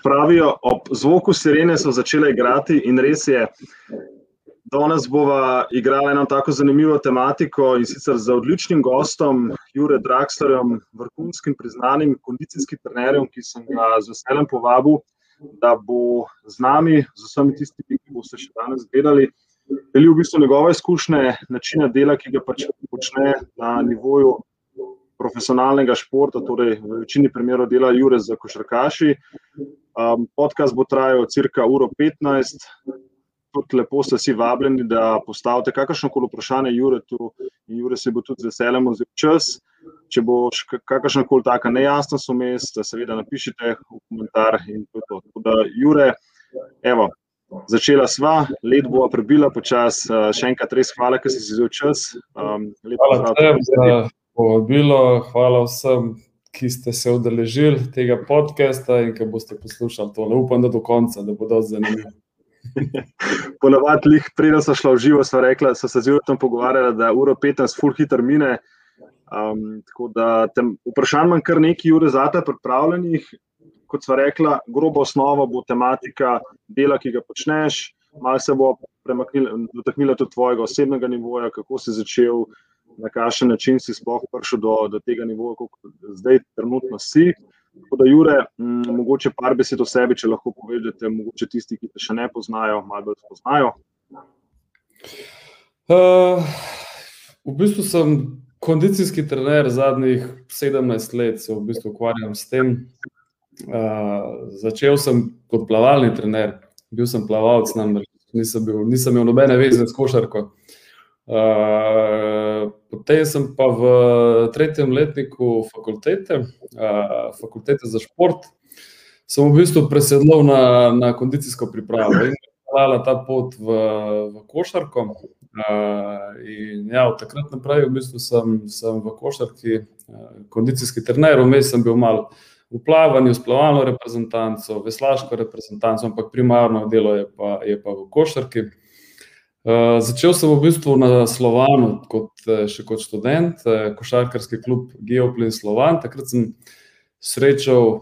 kot pravijo, ob zvoku sirene so začele igrati in res je, danes bova igrala eno tako zanimivo tematiko in sicer z odličnim gostom, Jure Drakslerjem, vrhunskim priznanim kondicijskim trenerjem, ki sem ga z veseljem povabil, da bo z nami, z vsemi tistimi, ki boste še danes gledali, delil v bistvu njegove izkušnje, načina dela, ki ga pač počne na nivoju profesionalnega športa, torej v večini primerov dela Jure za košarkaši. Podcast bo trajal cirka 1:15. Tudi lepo ste vsi vabljeni, da postavite kakršnokoli vprašanje Juretu in Jure se bo tudi z veseljem vzel čas. Če bo kakršnakoli taka nejasnost vmes, seveda napišite v komentar in to je to. Tako da, Jure, evo, začela sva, let bova prebila počas, še enkrat res hvala, ker si vzel čas. Hvala tebi za povabilo, hvala vsem, ki ste se udeležili tega podcasta in ki boste poslušali to. Upam, da do konca, da bo dosti zanimivo. Ponavadi, preden sva šla v živo, sva rekla, so se z Juretom pogovarjala, da 1:15 ful hitro mine. Tako da vprašanj imam kar nekaj, Jure, zate pripravljenih. Kot sva rekla, groba osnova bo tematika dela, ki ga počneš. Malo se bo dotaknila tudi tvojega osebnega nivoja, kako si začel, na kakšen način si sploh prišel do tega nivoja, kako zdaj trenutno si. Tako da, Jure, mogoče par besed o sebi, če lahko povedete, mogoče tisti, ki te še ne poznajo, malo bolj spoznajo. V bistvu sem kondicijski trener zadnjih 17 let, se v bistvu ukvarjam s tem. Začel sem kot plavalni trener, bil sem plavalec, namreč nisem imel nobene veze s košarko. Potem sem pa v 3. letniku fakultete za šport, sem v bistvu presedlal na kondicijsko pripravo in hvala ta pot v košarko. In ja, od takrat naprej v bistvu sem v košarki kondicijski trener, vmes sem bil malo v plavanju, s plavalno reprezentanco, veslaško reprezentanco, ampak primarno delo je pa v košarki. Začel sem v bistvu na Slovanu še kot študent, košarkarski klub Geoplin Slovan. Takrat sem srečal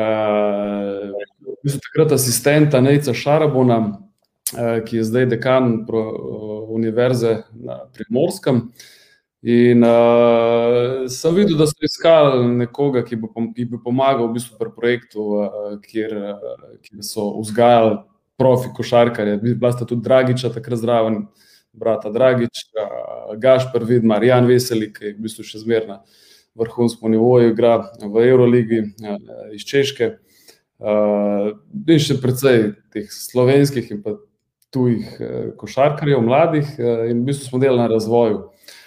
v bistvu takrat asistenta Nejca Šarabona, ki je zdaj dekan univerze na Primorskem. In sem videl, da so iskali nekoga, ki bi pomagal v bistvu pri projektu, kjer so vzgajali profi košarkarje. Bila sta tudi Dragiča, takrat zraven, brata Dragič, Gašper Vidmar, Jan Veselik, ki je v bistvu še zmeraj na vrhunskem nivoju, igra v Euroligi iz Češke. In še precej teh slovenskih in pa tujih košarkarjev, mladih, in v bistvu smo delali na razvoju.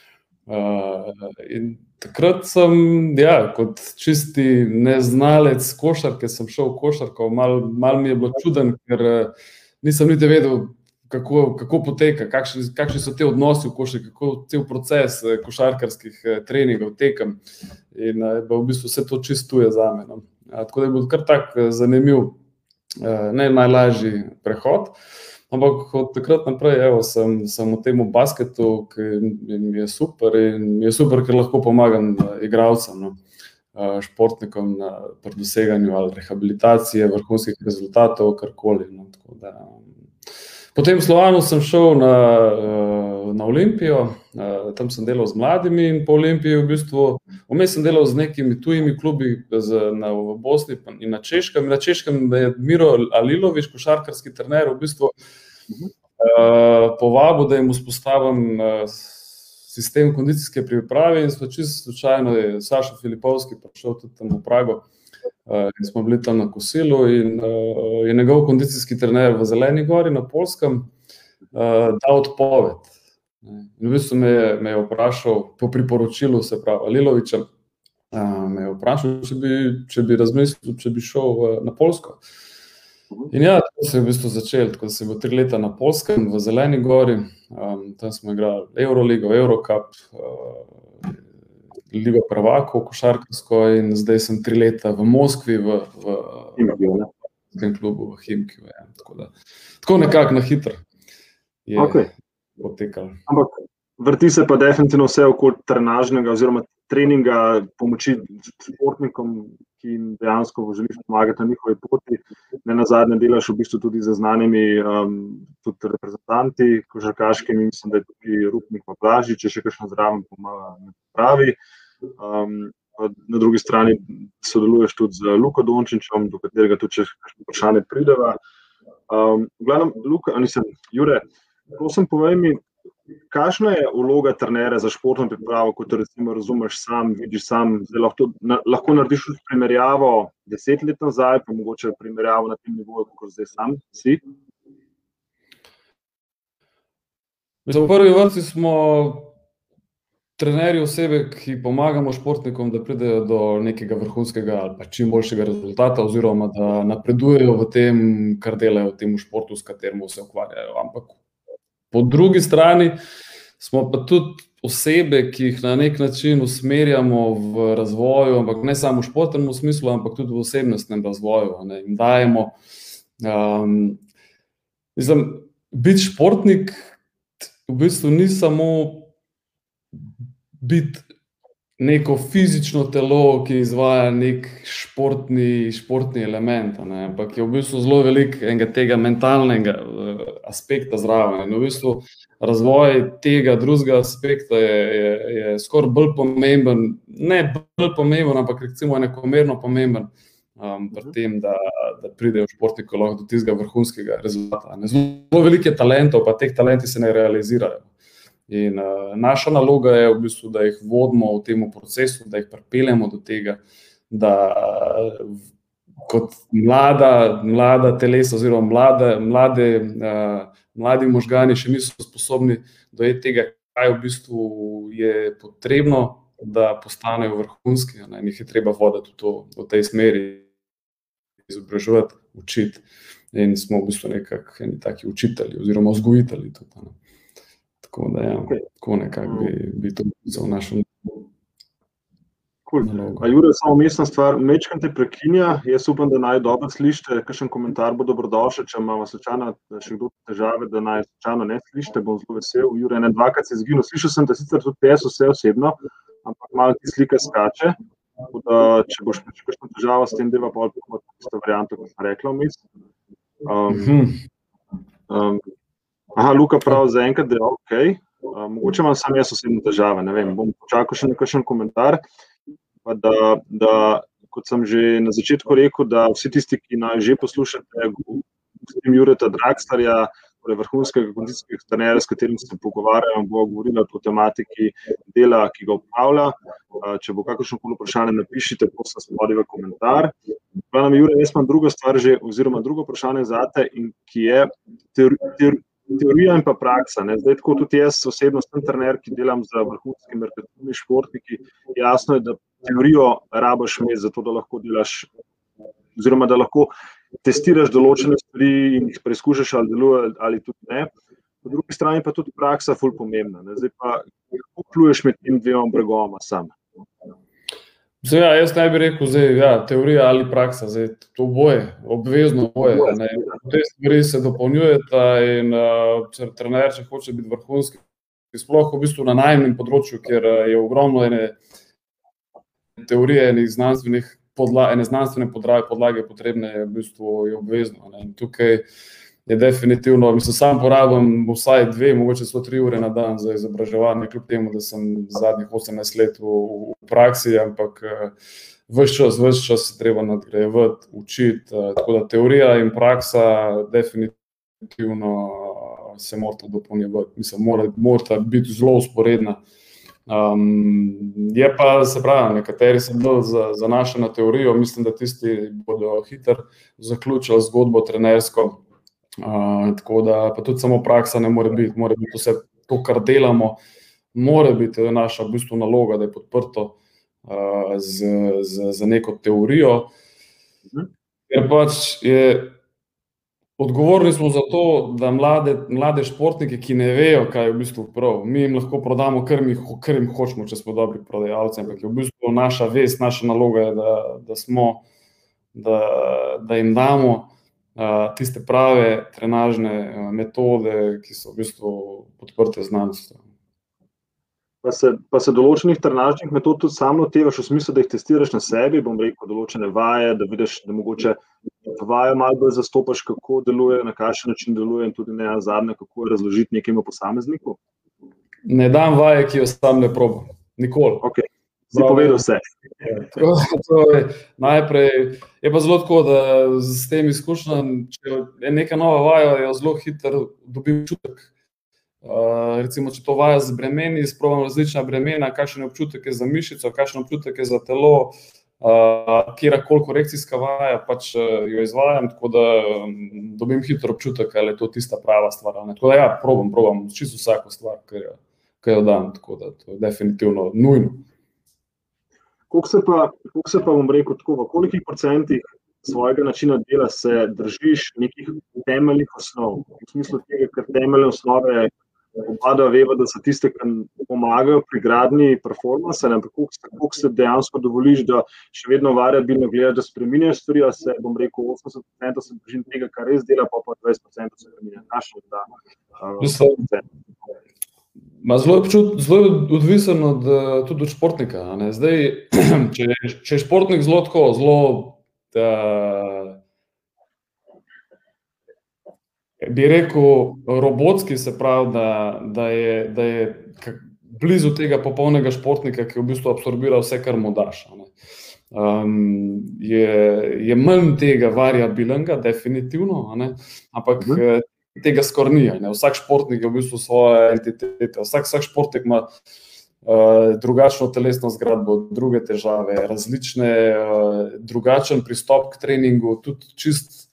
In takrat sem, kot čisti neznalec košarke, sem šel v košarko, malo mi je bilo čuden, ker nisem niti vedel, kako poteka, kakšni so te odnosi v košarki, kako cel proces košarkarskih treningov tekem. In je v bistvu vse to čisto tuje zame. Tako da je bil kar tak zanimiv, ne najlažji prehod. Ampak od takrat naprej sem v tem basketu, ki mi je super in mi je super, ker lahko pomagam igralcem, športnikom pri doseganju ali rehabilitacije, vrhunskih rezultatov, karkoli. Potem v Slovanu sem šel na Olimpijo, tam sem delal z mladimi in po Olimpiji v bistvu, vmes sem delal z nekimi tujimi klubi v Bosni in na Češkem. Na Češkem je Miro Alilović, košarkarski trener, v bistvu povabil, da jim vzpostavim sistem kondicijske priprave in smo čisto slučajno je Sašo Filipovski prišel tudi tam v Prago in smo bili tam na kosilu in je njegov kondicijski trener v Zeleni gori na Poljskem dal odpoved. In v bistvu me je vprašal, po priporočilu, se pravi Alilovića, me je vprašal, če bi razmislil, če bi šel na Poljsko. In ja, tako se je v bistvu začel, tako da sem bil 3 leta na Poljskem, v Zeleni gori, tam smo igrali Euroligo, Eurocup, Ligo prvakov, košarkarsko in zdaj sem 3 leta v Moskvi, v klubu v Himkiju. Tako nekako na hitro je potekalo. Ampak vrti se pa definitivno vse okoli trenažnega oziroma treninga, pomoči športnikom, ki jim dejansko želiš pomagati na njihovi poti. Ne nazadnje delaš v bistvu tudi z znanimi tudi reprezentanti košarkaškimi, mislim, da je tudi Rupnik Blažič, če še kakšno zraven pravi. Na drugi strani sodeluješ tudi z Luko Dončićem, do katerega tudi če kakšno vprašanje prideva. V glavnem, Jure, prosim, povej mi, kakšna je vloga trenerja za športno pripravo, kot recimo razumeš sam, vidiš sam, zdaj lahko narediš tudi primerjavo 10 let nazaj, pa mogoče primerjavo na tem nivoju, kot zdaj sam si? V prvi vrsti smo trenerji osebe, ki pomagamo športnikom, da pridejo do nekega vrhunskega ali pa čim boljšega rezultata oziroma da napredujejo v tem, kar delajo v tem športu, s katerim se ukvarjajo. Ampak po drugi strani smo pa tudi osebe, ki jih na nek način usmerjamo v razvoju, ampak ne samo v športnem smislu, ampak tudi v osebnostnem razvoju. In dajemo, biti športnik v bistvu ni samo biti neko fizično telo, ki izvaja nek športni element, ampak je v bistvu zelo veliko enega tega mentalnega aspekta zraven. In v bistvu razvoj tega drugega aspekta je skoraj bolj pomemben, ne bolj pomemben, ampak recimo enakomerno pomemben pri tem, da pridejo športniki lahko do tistega vrhunskega rezultata. Zelo veliko je talentov, pa teh talenti se ne realizirajo. In naša naloga je v bistvu, da jih vodimo v tem procesu, da jih pripeljemo do tega, da kot mlada telesa oziroma mladi možgani še niso sposobni dojeti tega, kaj v bistvu je potrebno, da postanejo vrhunski, in jih je treba voditi v tej smeri, izobraževati, učiti. In smo v bistvu nekako eni taki učitelji oziroma vzgojitelji tudi. Tako da, tako nekako bi to pisal našo nalogo. Jure, samo umestna stvar, mečkam te prekinja, jaz upam, da naj dobro slišite, kakšen komentar bo dobrodošel, če imamo slučajno še kdo težave, da naj slučajno ne slišite, bom zelo vesel. Jure, dvakrat se je izginil, slišal sem, da sicer tudi jaz vse osebno, ampak malo ti slika skače, tako da če boš kakšno težavo s tem, deva pa tisto varianto, kot sem rekla vmes. Luka pravi za enkrat, da je okej. Mogoče imam sam jaz osebno težave, ne vem, bom počakal še na kakšen komentar, pa da, kot sem že na začetku rekel, da vsi tisti, ki naj že poslušate Jureta Drakslarja, torej vrhunskega kondicijskega trenerja, s katerim se pogovarjamo, bo govorila o tematiki dela, ki ga opravlja. Če bo kakršnokoli vprašanje, napišite, prosim, spodaj v komentar. Jure, jaz imam drugo stvar že, oziroma drugo vprašanje zate, in ki je teorija in pa praksa. Zdaj, tako tudi jaz osebno sem trener, ki delam z vrhunskimi športniki. Jasno je, da teorijo rabiš imeti za to, da lahko delaš, oziroma da lahko testiraš določene stvari in jih preizkušaš, ali deluje ali tudi ne. Po drugi strani pa tudi praksa ful pomembna. Zdaj pa, kako pluješ med tem dvema bregoma sam? Jaz ne bi rekel, teorija ali praksa, to oboje, obvezno oboje. Te stvari se dopolnjujeta in če trener hoče biti vrhunski, sploh v bistvu na najemnem področju, kjer je ogromno ene teorije, ene znanstvene podlage potrebne, je v bistvu obvezno. In tukaj je definitivno, sam porabim vsaj 2, mogoče 103 ure na dan za izobraževanje, kljub temu, da sem zadnjih 18 let v praksi, ampak ves čas se treba nadgrajevati, učiti, tako da teorija in praksa definitivno se morata dopolnjevati, morata biti zelo vzporedna. Je pa, se pravi, nekateri so bolj zanašani na teorijo, mislim, da tisti bodo hitro zaključili zgodbo trenersko. Tako da pa tudi samo praksa ne more biti vse to, kar delamo, mora biti naša v bistvu naloga, da je podprto z neko teorijo, ker pač je odgovorni smo za to, da mlade športnike, ki ne vejo, kaj je v bistvu prav, mi jim lahko prodamo, kar jim hočemo, če smo dobri prodajalci, ampak je v bistvu naša vest, naša naloga je, da jim damo tiste prave trenažne metode, ki so v bistvu podprte znanstvu. Pa se določenih trenažnih metod tudi sam lotevaš v smislu, da jih testiraš na sebi, bom rekel, določene vaje, da vidiš, da mogoče vajo malo bolj zastopaš, kako deluje, na kakšen način deluje in tudi nazadnje, kako razložiti nekemu posamezniku? Ne dam vaje, ki jo sam ne probam. Nikoli. Okay. Si povedal vse. Najprej je pa zelo tako, da s tem izkušnjam, če je neka nova vaja, jo zelo hitro dobim občutek. Recimo, če to vaja z bremeni, sprobam različna bremena, kakšen je občutek je za mišico, kakšen občutek je za telo, kjerkoli korekcijska vaja, pač jo izvajam, tako da dobim hitro občutek, ali je to tista prava stvar. Tako da ja, probam čisto vsako stvar, ki jo dam, tako da to je definitivno nujno. Koliko se pa bom rekel tako, v kolikih procentih svojega načina dela se držiš nekih temeljnih osnov? V smislu tega, ker temeljne osnove obada veva, da so tiste, ki pomagajo pri gradnji performansa, ampak koliko se dejansko dovoliš, da še vedno variabilno gledaš, da spreminjaš stvari, a se, bom rekel, 80% se držim tega, kar res dela, pa 20% se spreminja. Kakšno je ta? Zelo odvisen tudi od športnika. Zdaj, če je športnik zelo bi rekel robotski, se pravi, da je blizu tega popolnega športnika, ki v bistvu absorbira vse, kar mu daš. Je manj tega variabilnega, definitivno, ampak tega skoraj ni. Vsak športnik je v bistvu svoja entiteta. Vsak športnik ima drugačno telesno zgradbo, druge težave, drugačen pristop k treningu, tudi čist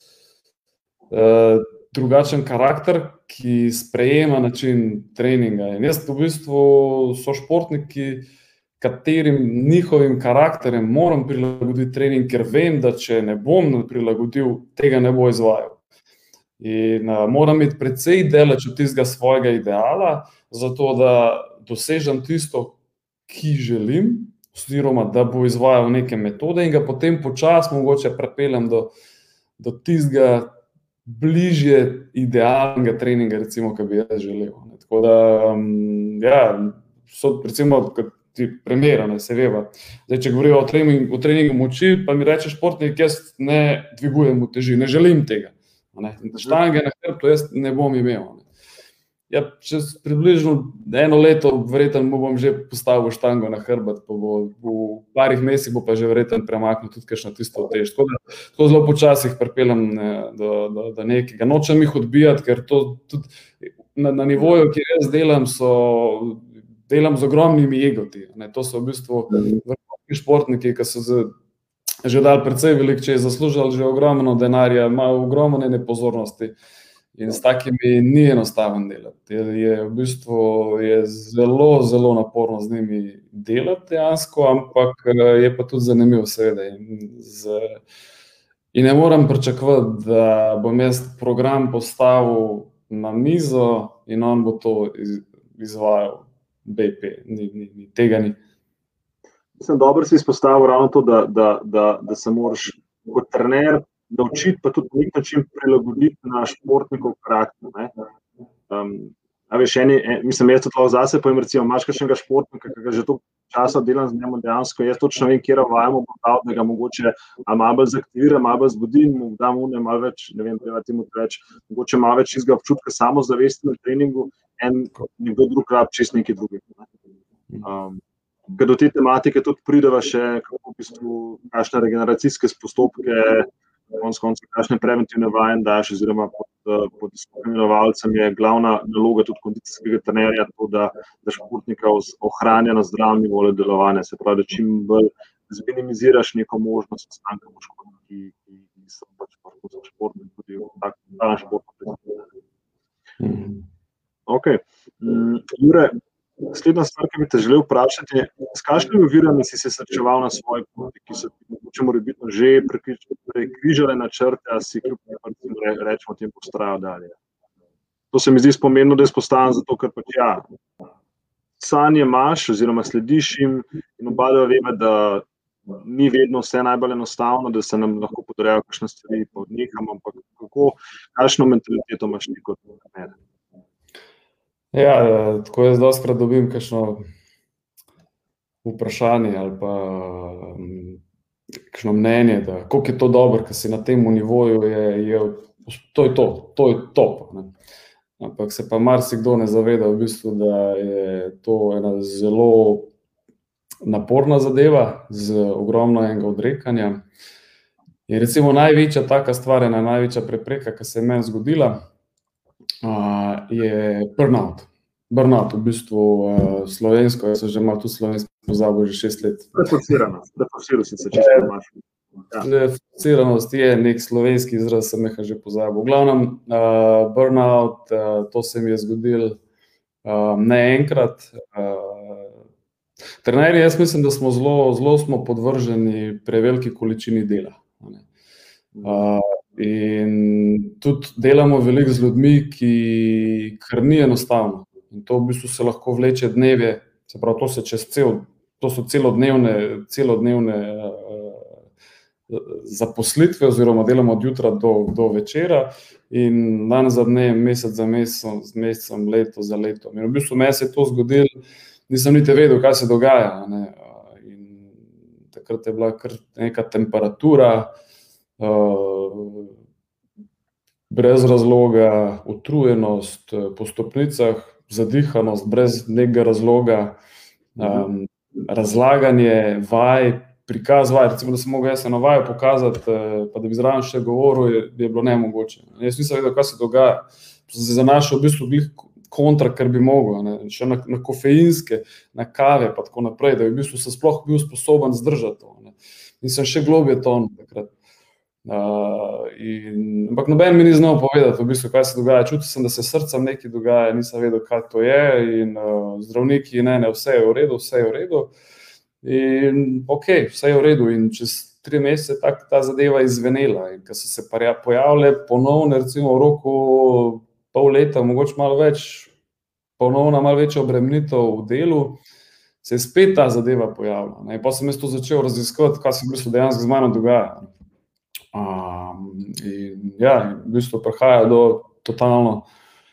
drugačen karakter, ki sprejema način treninga. In jaz v bistvu so športniki, katerim njihovim karakterjem moram prilagoditi trening, ker vem, da če ne bom prilagodil, tega ne bo izvajal. In moram imeti precej daleč od tistega svojega ideala, zato da dosežem tisto, ki želim, oziroma da bo izvajal neke metode in ga potem počasi mogoče pripeljem do tistega bližje idealnega treninga, recimo, ki bi jaz želel. Tako da, ja, so recimo primer, se veva. Zdaj, če govorijo o treningu moči, pa mi reče športnik, jaz ne dvigujem teži, ne želim tega. Štange na hrbtu jaz ne bom imel. Ja, čez približno 1 leto verjetno mu bom že postavil štango na hrbet, pa v parih mesecih bo pa že verjetno premaknil tudi kakšno tisto tež. Tako zelo počasih pripeljem do nekega. Nočem jih odbijati, ker to tudi na nivoju, kjer jaz delam z ogromnimi egoti. To so v bistvu vrhunski športniki, ki so že dali precej veliko, če je zaslužili že ogromno denarja, imajo ogromno nepozornosti. In s takimi ni enostaven delati. V bistvu je zelo, zelo naporno z njimi delati dejansko, ampak je pa tudi zanimivo, seveda. In ne morem pričakovati, da bom jaz program postavil na mizo in on bo to izvajal BP. Tega ni. Mislim, dobro si izpostavil ravno to, da se moraš kot trener naučiti, pa tudi na nek način prilagoditi na športnikov karakter. Mislim, jaz tudi zase povem, recimo, imaš kakšnega športnika, ki ga že toliko časa delam z njim dejansko, jaz točno vem, kjer vajamo bom dal, da ga mogoče malo bolj zaktivira, malo bolj zbudi, mu dam malo več, ne vem, mogoče malo več izga občutka samozavesti na treningu, nekdo drug rab čist nekaj drugega. Ker do te tematike tudi prideva še, kako v bistvu, kakšne regeneracijske postopke, kakšne preventivne vaje daš, oziroma pod imenovalcem je glavna naloga tudi kondicijskega trenerja to, da športnika ohranja na zdravem nivoju delovanja. Se pravi, da čim bolj zminimiziraš neko možnost nastanka poškodb, ki so pač športni tudi v takem športnem pristopu. Ok. Jure, naslednja stvar, ki bi te želel vprašati, je, s kakšnimi ovirami si se srečeval na svoji poti, ki so ti morebitno že prekrižale načrte, a si kljub rečemo tem postrajal dalje. To se mi zdi pomembno, da izpostavim, zato ker pač ja, sanje imaš oziroma slediš jim in obadva veva, da ni vedno vse najbolj enostavno, da se nam lahko podrejajo kakšne stvari pa odnehamo, ampak kakšno mentaliteto imaš ti kot trener? Ja, tako jaz dostikrat dobim kakšno vprašanje ali pa kakšno mnenje, da koliko je to dobro, ker si na tem nivoju, to je top. Ne. Ampak se pa marsikdo ne zaveda v bistvu, da je to ena zelo naporna zadeva z ogromno enega odrekanja. In recimo največja taka stvar, največja prepreka, ki se je meni zgodila, je burnout. Burnout, v bistvu slovensko, jaz sem že malo tudi slovensko pozabil že 6 let. Deforsiranost se čisto imaš. Deforsiranost je nek slovenski izraz, sem jih že pozabil. V glavnem, burnout, to se mi je zgodilo ne enkrat. Trenerji, jaz mislim, da smo zelo podvrženi preveliki količini dela. In tudi delamo veliko z ljudmi, kar ni enostavno. In to v bistvu se lahko vleče dneve, se pravi, to so celodnevne zaposlitve, oziroma delamo od jutra do večera in dan za dnem, mesec za mesecem, leto za letom. In v bistvu meni se je to zgodilo, nisem niti vedel, kaj se dogaja. Ne? In takrat je bila kar neka temperatura, brez razloga, utrujenost po stopnicah, zadihanost brez nekega razloga, razlaganje vaj, prikaz vaj, recimo, da sem mogel jaz eno vajo pokazati, pa da bi zraven še govoril, je bilo nemogoče. Jaz nisem vedel, kaj se dogaja. Sem se zanašal v bistvu kontra, kar bi mogel, ne? Še na kofeinske, na kave, pa tako naprej, da bi v bistvu se sploh bil sposoben zdržati to. Ne? In sem še globje tonil takrat. Ampak noben mi ni znal povedati, v bistvu, kaj se dogaja. Čutil sem, da se srcem nekaj dogaja, nisem vedel, kaj to je. In zdravniki, ne, vse je v redu. In ok, vse je v redu. In čez 3 mesece ta zadeva izvenela. In ko so se pojavile ponovno, recimo v roku pol leta, mogoče malo več, ponovno malo večja obremenitev v delu, se je spet ta zadeva pojavila. Ne. Pa sem jaz to začel raziskovati, kaj se v bistvu dejansko z mano dogaja. In ja, v bistvu prihaja do totalno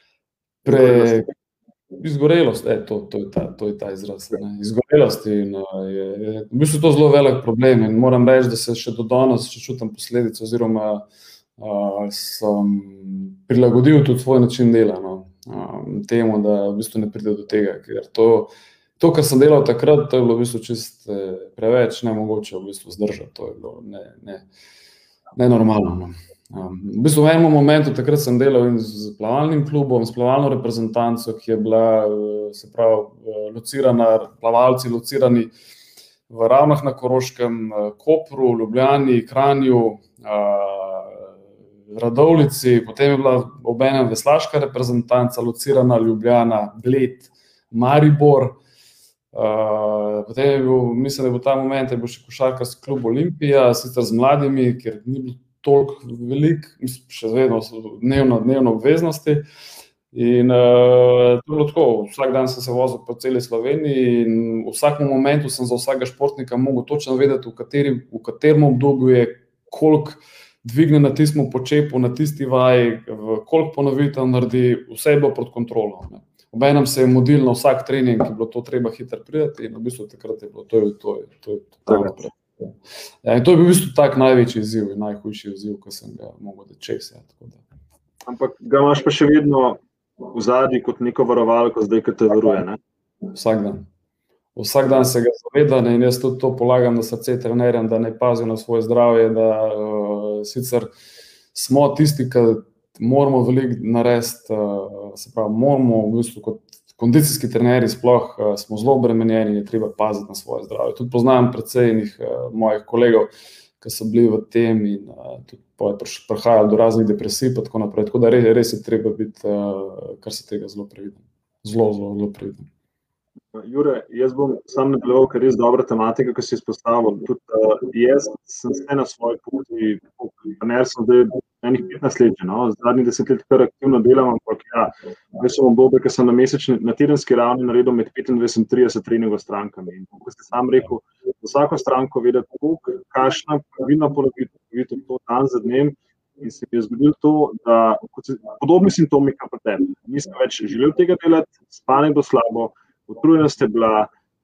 izgorelost, to je ta izraz, ne? Izgorelost in je v bistvu to zelo velik problem in moram reči, da se še do danes čutim posledice oziroma sem prilagodil tudi svoj način dela, no, temu, da v bistvu ne pride do tega, ker to, kar sem delal takrat, to je bilo v bistvu čist preveč nemogoče v bistvu zdržati, to je bilo nenormalno. No. V bistvu v enem momentu takrat sem delal z plavalnim klubom, s plavalno reprezentanco, ki je bila, se pravi, plavalci locirani v Ravnah na Koroškem, Kopru, Ljubljani, Kranju, Radovljici, potem je bila obenem veslaška reprezentanca locirana Ljubljana, Bled, Maribor. Potem je bil, mislim, da je bil ta moment, je bil še košarkarski klub Olimpija, sicer z mladimi, ker ni bilo toliko veliko, še vedno dnevno obveznosti. In to je bilo tako, vsak dan sem se vozil po celi Sloveniji in v vsakem momentu sem za vsakega športnika mogel točno vedeti, v katerem obdobju je, koliko dvigne na tistem počepu, na tisti vaji, koliko ponovitev naredi, vse je bilo pod kontrolo. Ne. Obenem se je modil na vsak trening, ki je bilo to treba hitro priti in v bistvu takrat je bilo, to je naprej. Ja, in to je bil v bistvu tak največji izziv in najhujši izziv, ko sem ga mogel čez. Ja, ampak ga imaš pa še vedno v zadnji kot neko varovalko, zdaj, ko te varuje, ne? Vsak dan se ga zavedam in jaz tudi to polagam na srce trenerjem, da ne pazijo na svoje zdravje, da sicer smo tisti, ki moramo veliko narediti, se pravi, moramo v bistvu kot kondicijski trenerji sploh smo zelo obremenjeni in je treba paziti na svoje zdravje. Tudi poznam precej mojih kolegov, ki so bili v tem in tudi prihajali do raznih depresij in tako naprej. Tako da res je treba biti, kar se tega zelo previden. Zelo previden. Jure, jaz bom sam nadaljeval, ker je res dobra tematika, ki si izpostavil. Tudi jaz sem se na svoji poti, trener sem zdaj enih 15 let, no? Zadnjih 10 let kar aktivno delam, ampak ja, jaz sem obdobje, ker sem na tedenski ravni naredil med 25 in 30 treningov s strankami. In kot ste sam rekel, vsako stranko vedeti, kakšna pravilna ponovitev to dan za dnem. In se mi je zgodilo to, da podobni simptomi, kot pri tebi. Nisem več želel tega delati, spanje bilo slabo, utrujenost je bila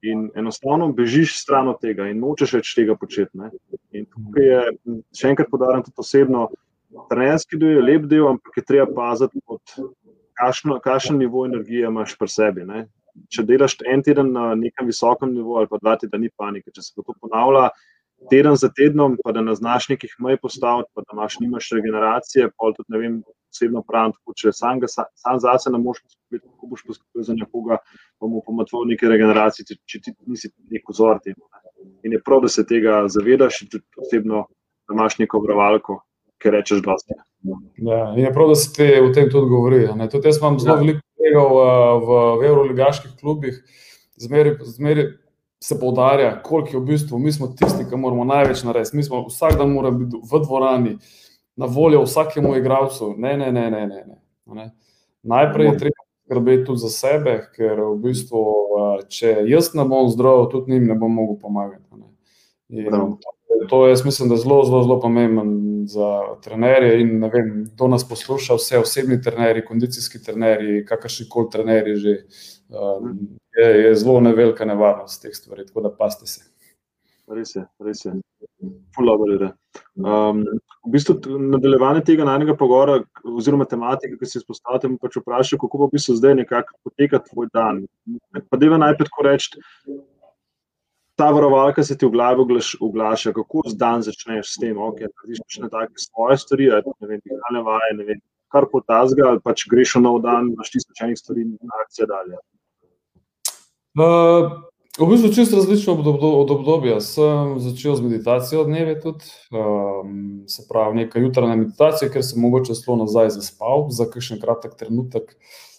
in enostavno bežiš stran od tega in nočeš več tega početi. Ne. In tukaj je, še enkrat poudarjam tudi osebno, trenerski del je lep del, ampak je treba paziti, kakšen nivo energije imaš pri sebi. Ne. Če delaš en teden na nekem visokem nivoju ali pa 2 tedna, ni panike. Če se to ponavlja teden za tednom, pa da ne znaš nekih mej postaviti, pa da nimaš regeneracije, pa tudi, ne vem, osebno pravim, tako, če sam zase ne moš poskrbeti, kako boš poskrbel za nekoga, pa mu pomatvil neke regeneracije, če ti nisi nek vzor temu. Ne. In je prav, da se tega zavedaš in tudi osebno, da imaš neko obrovalko, ki rečeš dosti. Ja, in je prav, da se te v tem tudi govori. Ne. Tudi jaz imam zelo veliko kolegov v evroligaških klubih, zmeri se poudarja, koliko je v bistvu, mi smo tisti, ki moramo največ narediti, mi smo vsak dan mora biti v dvorani, na voljo vsakemu igralcu, ne. Najprej je treba skrbeti tudi za sebe, ker v bistvu, če jaz ne bom zdrav, tudi njim ne bom mogel pomagati. Ne. In to jaz mislim, da je zelo pomemben za trenerje in ne vem, kdo nas posluša, vse osebni trenerji, kondicijski trenerji, kakršnikoli trenerji že, je zelo velika nevarnost teh stvari, tako da pazite se. Res je. Ful dobro je. V bistvu nadaljevanje tega najnega pogovora oziroma tematike, ki si izpostavil, te pač vprašal, kako pa v bistvu zdaj nekako poteka tvoj dan. Pa deva najprej tako reči, ta varovalka se ti v glavi oglaša, kako dan začneš s tem, narediš pač take svoje stvari, ne vem, dihalne vaje, ne vem, kar potazga, ali pač greš v nov dan, imaš tisoč enih stvari in akcija dalje. V bistvu čisto različno od obdobja. Sem začel z meditacijo dneve tudi, se pravi neka jutranja meditacija, ker sem mogoče celo nazaj zaspal za kakšen kratek trenutek.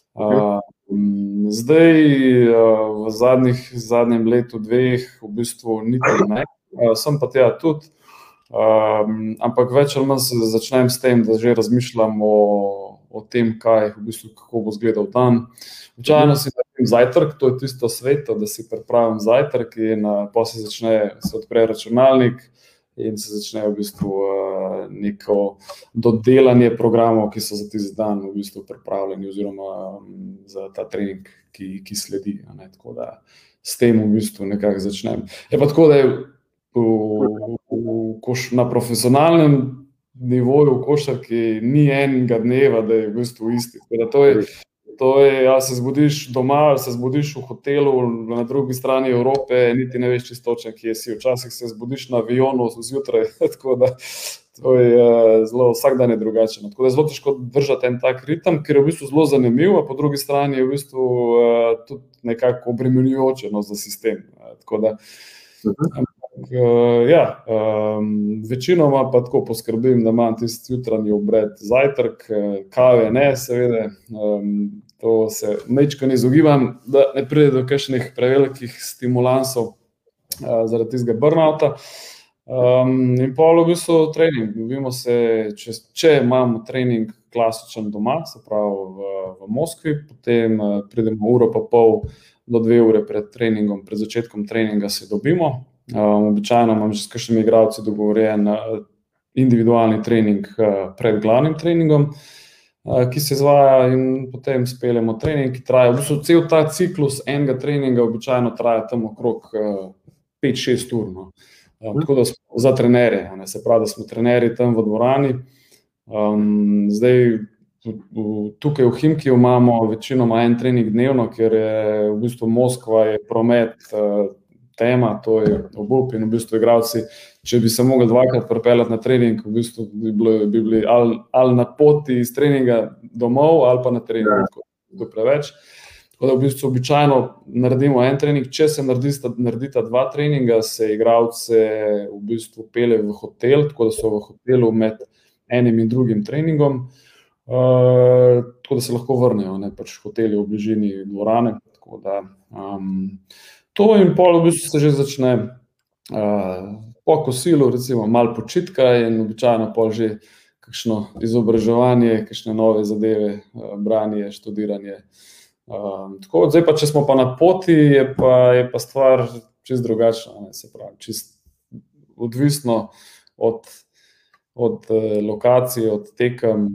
Zdaj v zadnjem letu, 2 v bistvu niti ne, sem pa tja tudi, ampak več ali manj se začnem s tem, da že razmišljam o tem, v bistvu, kako bo izgledal dan. Običajno si naredim zajtrk, to je tisto sveto, da si pripravim zajtrk in potem se odpre računalnik in se začne v bistvu neko dodelanje programov, ki so za tisti dan v bistvu pripravljeni oziroma za ta trening, ki sledi. Tako da s tem v bistvu nekako začnem. Je pa tako, da je na profesionalnem nivoju v košarki ni enega dneva, da je v bistvu isti. To je, ali se zbudiš doma, ali se zbudiš v hotelu na drugi strani Evrope, niti ne veš čisto točno, kje si. Včasih se zbudiš na avionu zjutraj, tako da to je vsak dan je drugačen. Tako da je zelo težko držati en tak ritem, ker je v bistvu zelo zanimiv, a po drugi strani je v bistvu tudi nekako obremenjujoče za sistem. Tako da večinoma pa tako poskrbim, da imam tisti jutranji obred zajtrk, kave ne, seveda, to se majčkeno izogibam, da ne pride do kakšnih prevelikih stimulansov zaradi tistega burnouta. In pol v bistvu trening, dobimo se, če imamo trening klasičen doma, se pravi v Moskvi, potem pridemo 1,5 do 2 ure pred treningom, pred začetkom treninga se dobimo. Običajno imam že s kakšnimi igralci dogovorjen individualni trening pred glavnim treningom, ki se izvaja, in potem speljemo trening, ki traja, v bistvu cel ta ciklus enega treninga običajno traja tam okrog 5-6 ur. Tako da za trenerje, se pravi, da smo trenerji tam v dvorani. Zdaj tukaj v Himkiju imamo večinoma en trening dnevno, ker je v bistvu Moskva je promet tema, to je obup in v bistvu igralci, če bi se mogli 2-krat pripeljati na trening, v bistvu bi bili ali na poti iz treninga domov ali pa na trening, to preveč. Tako da v bistvu običajno naredimo en trening, če se naredita 2 treninga, se igralce v bistvu pelje v hotel, tako da so v hotelu med enim in drugim treningom, tako da se lahko vrnejo, pač hoteli v bližini dvorane, tako da to in pol v bistvu se že začne po kosilu, recimo malo počitka in običajno pol že kakšno izobraževanje, kakšne nove zadeve, branje, študiranje. Tako, zdaj pa, če smo pa na poti, je pa stvar čisto drugačna, se pravi, čisto odvisno od lokacije, od tekem,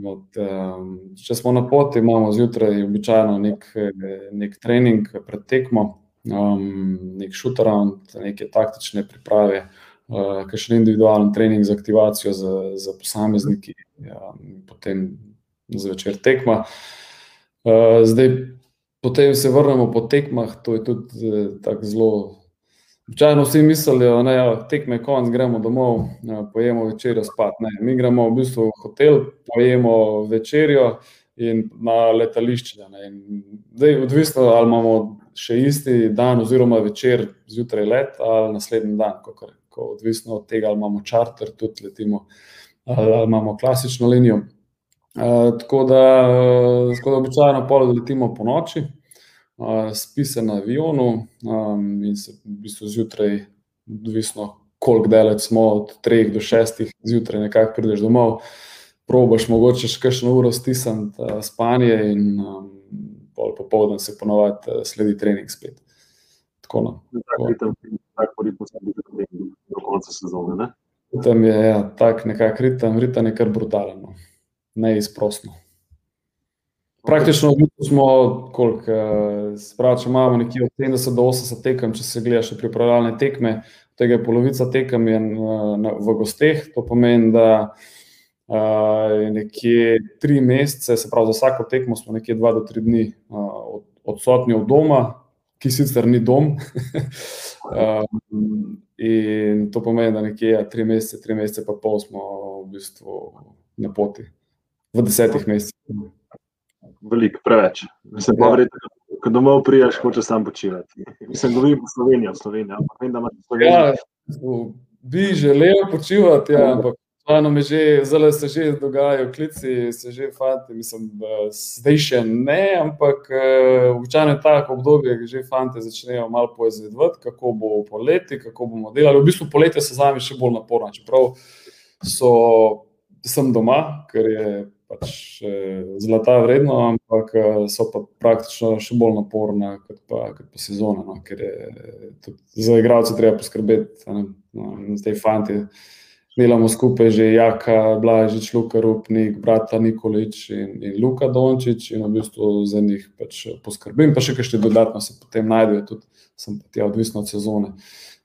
če smo na poti, imamo zjutraj običajno nek trening pred tekmo, nek shoot-around, neke taktične priprave, kakšen individualen trening za aktivacijo za posamezniki, potem zvečer tekma. Zdaj, potem se vrnemo po tekmah, to je tudi tako zelo. Običajno vsi mislijo, da tekme je konec, gremo domov, pojemo večerjo spat. Ne, mi gremo v bistvu v hotel, pojemo večerjo in na letališče. Zdaj, odvisno, ali imamo še isti dan oziroma večer zjutraj let ali naslednji dan, odvisno od tega, ali imamo čarter, tudi letimo, ali imamo klasično linijo. Tako da običajno pol letimo po noči, spi se na avionu in se v bistvu zjutraj, odvisno koliko daleč smo, od 3 do 6 zjutraj nekako prideš domov, probaš mogoče še kakšno uro stisniti spanje in pol popoldan se ponovadi sledi trening spet. Tako no. Tako ritmo se bi do konca sezone, ne? Tam je tak nekak ritem je kar brutalen, neizprostno. Praktično smo, če imamo nekje od 70 do 80 tekem, če se gleda še pripravljalne tekme, tega je polovica tekem je v gosteh, to pomeni, da je nekje 3 mesece, se pravi za vsako tekmo smo nekje 2 do 3 dni odsotni od doma, ki sicer ni dom, in to pomeni, da nekje 3 mesece pa pol smo v bistvu na poti, v 10 mesecih. Veliko, preveč. Mislim, pa verjetno, ko domov prijaš, hoče sam počivati. Mislim, govorim po Sloveniji, ampak vem, da ima Slovenija. Bi želel počivati, ampak zdaj se že dogajajo klici, se že fanti, mislim, zdaj še ne, ampak običajno je tako obdobje, ki že fanti začnejo malo poizvedovati, kako bo poleti, kako bomo delali. V bistvu poletje se zame še bolj naporno, čeprav sem doma, ker je pač zlata vredno, ampak so pa praktično še bolj naporna kot pa sezona, ker je tudi za igralce treba poskrbeti, zdaj fanti delamo skupaj že Jaka Blažič, Luka Rupnik, brata Nikolič in Luka Dončić in v bistvu za njih pač poskrbim, pa še kakšne dodatno se potem najdejo, tudi sem pa tja odvisno od sezone,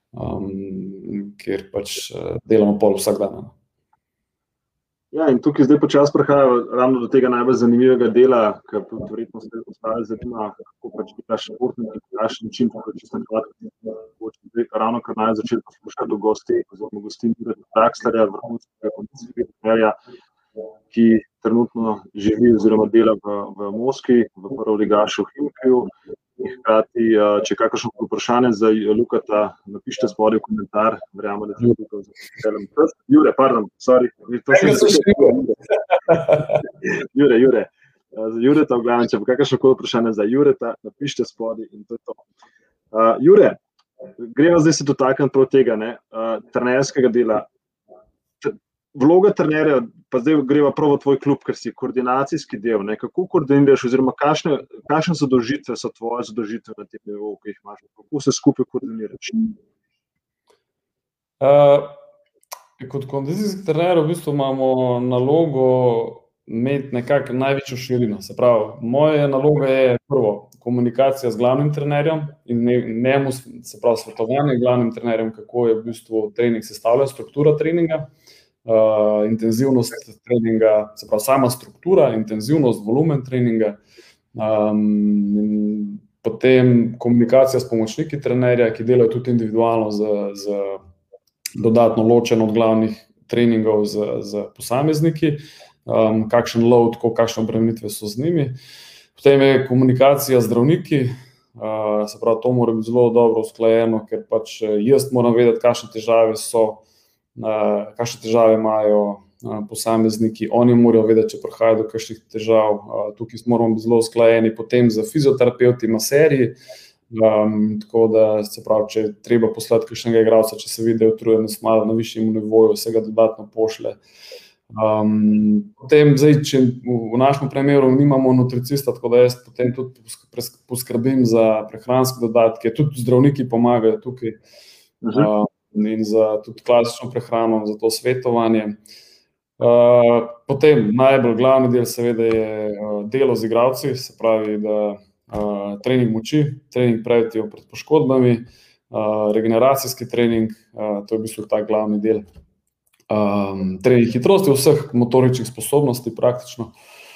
kjer pač delamo pol vsak dan. Ja, in tukaj zdaj počasi prihaja ravno do tega najbolj zanimivega dela, ker verjetno se ostale zanima, kako pač delaš športniki, kakšen način, čisto ravno kar naj začeti poslušati o gostih, oziroma gostim Draxlerja, vrhunskega kondicijskega trenerja, ki trenutno živi oziroma dela v Moskvi, v prvoligašu Himkiju. In hkrati, če je kakšno vprašanje za Lukata, napišite spodaj v komentar, verjamem, da je Luka zapisal. Jure, pardon, sorry. Jure. Za Jureta v glavnem, če bo kakšno vprašanje za Jureta, napišite spodaj in to je to. Jure, gremo zdaj se dotakniti prav tega, trenerskega dela. Vloga trenerja, pa zdaj greva prav v tvoj klub, ker si koordinacijski del, kako koordiniraš oziroma kakšne zadolžitve so tvoje zadolžitve na tem nivoju, ki jih imaš, kako se skupaj koordiniraš? Kot kondicijski trener v bistvu imamo nalogo imeti nekako največjo širino, se pravi, moja naloga je prvo komunikacija z glavnim trenerjem in njemu, se pravi, svetovanje glavnim trenerjem, kako je v bistvu trening sestavlja, struktura treninga, intenzivnost treninga, se pravi sama struktura, intenzivnost, volumen treninga, potem komunikacija s pomočniki trenerja, ki delajo tudi individualno z dodatno ločeno od glavnih treningov z posamezniki, kakšen load, kakšne obremenitve so z njimi. Potem je komunikacija z zdravniki, se pravi, to mora biti zelo dobro usklajeno, ker pač jaz moram vedeti, kakšne težave so, kakšne težave imajo posamezniki, oni morajo vedeti, če prihaja do kakšnih težav, tukaj moramo biti zelo usklajeni, potem za fizioterapeuti, maserji, tako da, se pravi, če treba poslati kakšnega igralca, če se vidi, da je utrujen, malo na višjem nivoju, se ga dodatno pošlje. Potem, zdaj, če v našem primeru nimamo nutricista, tako da jaz potem tudi poskrbim za prehranske dodatke, tudi zdravniki pomagajo tukaj, in za tudi klasično prehrano, za to svetovanje. Potem najbolj glavni del seveda je delo z igralci, se pravi, da trening moči, trening preventivo pred poškodbami, regeneracijski trening, to je v bistvu ta glavni del. Trening hitrosti vseh motoričnih sposobnosti praktično.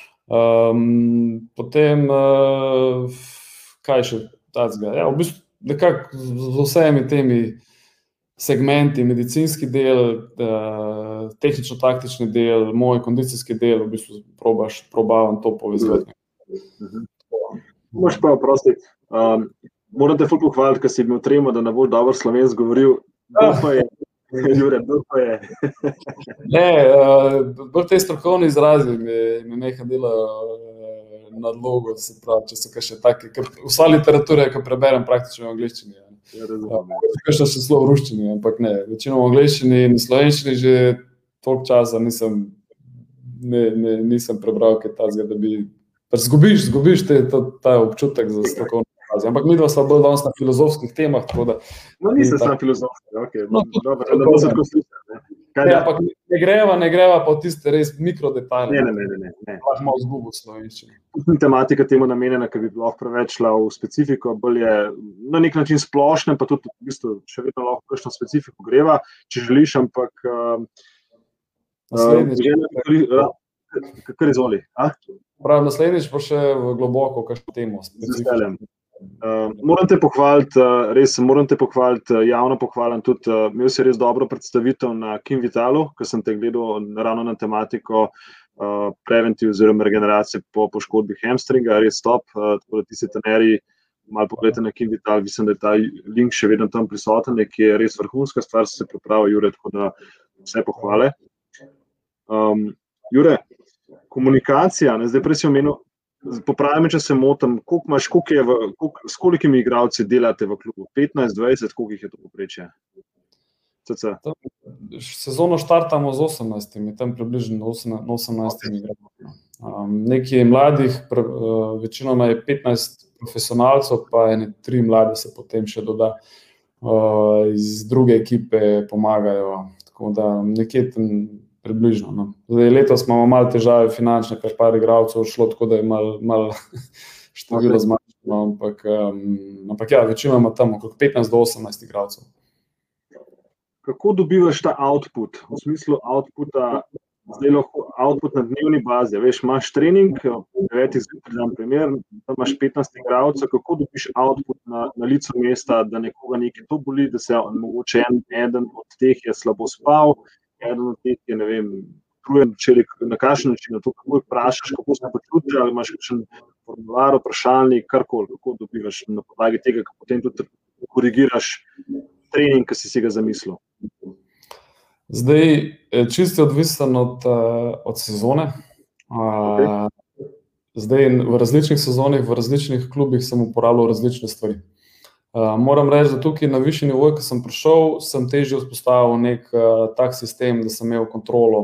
Potem, kaj še tacga? Ja, v bistvu nekako z vsemi temi segmenti, medicinski del, tehnično-taktični del, moj kondicijski del, v bistvu probavam to povezati. Moš pa oprosti, moram te ful pohvaliti, ker si imel tremo, da ne boš dobro slovensko govoril. Kdo pa je? Jure, kdo pa je? Ne, bolj te strokovni izrazi me nekaj dela nadlogo, se pravi, če so še taki, vsa literatura, ki preberem praktično v angleščini. Kakšna še slov v ruščini, ampak ne, večino v angleščini in slovenščini že toliko časa nisem prebral kaj tazga, da bi zgubiš ta občutek za strokovno izrazi. Ampak midva sva bolj danes na filozofskih temah, tako da... No, nisem na filozofskih, okej, dobro, da bo se tako slišati. Ampak ne greva pa v tiste res mikrodetajle. Ne. Lahko malo zgubo slovenščini. Tematika temu namenjena, ker bi lahko preveč šla v specifiko, bolj je na nek način splošne, pa tudi v bistvu še vedno lahko kakšno specifiko greva, če želiš, ampak kar izvoli. Prav, naslednjič pa še v globoko kakšno temo. Z veseljem. Moram te pohvaliti, javno pohvalim tudi, imel si res dobro predstavitev na Kim Vitalu, ker sem te gledal ravno na tematiko preventiv oziroma regeneracije po poškodbi hamstringa, res top, tako da ti si trenerji, malo pogledajte na Kim Vital, mislim, da je ta link še vedno tam prisoten, ki je res vrhunska stvar, se pripravil Jure, tako da vse pohvale. Jure, komunikacija, zdaj prej si omenil, popravi me, če se motim, s kolikimi igralci delate v klubu? 15, 20, koliko jih je to povprečje? Sezono štartamo z 18, tam približno 18 igralcev. Nekaj mladih, večinoma je 15 profesionalcev, pa 3 mlade se potem še doda. Iz druge ekipe pomagajo, tako da nekje tam približno. No. Zdaj, letos imamo malo težave finančne, ker par igralcev šlo, tako da je malo število zmanjšano, ampak ja, večino ima tam okrog 15 do 18 igralcev. Kako dobivaš ta output? V smislu outputa, zdaj lahko output na dnevni bazi, veš, imaš trening, 9 zjutraj dan primer, tam imaš 15 igralcev, kako dobiš output na licu mesta, da nekoga nekaj to boli, da se mogoče eden od teh je slabo spal, eden od teh je, ne vem, utrujen včeraj, na kakšen način, to kako jih vprašaš, kako se počuti, ali imaš kakšen formular, vprašalnik, karkoli, kako dobivaš na podlagi tega, kako potem tudi korigiraš trening, ki si ga zamislil. Zdaj, čisto odvisen od sezone. Zdaj, v različnih sezonih, v različnih klubih sem uporabljal različne stvari. Moram reči, da tukaj na višji nivoj, ko sem prišel, sem težje vzpostavil nek tak sistem, da sem imel kontrolo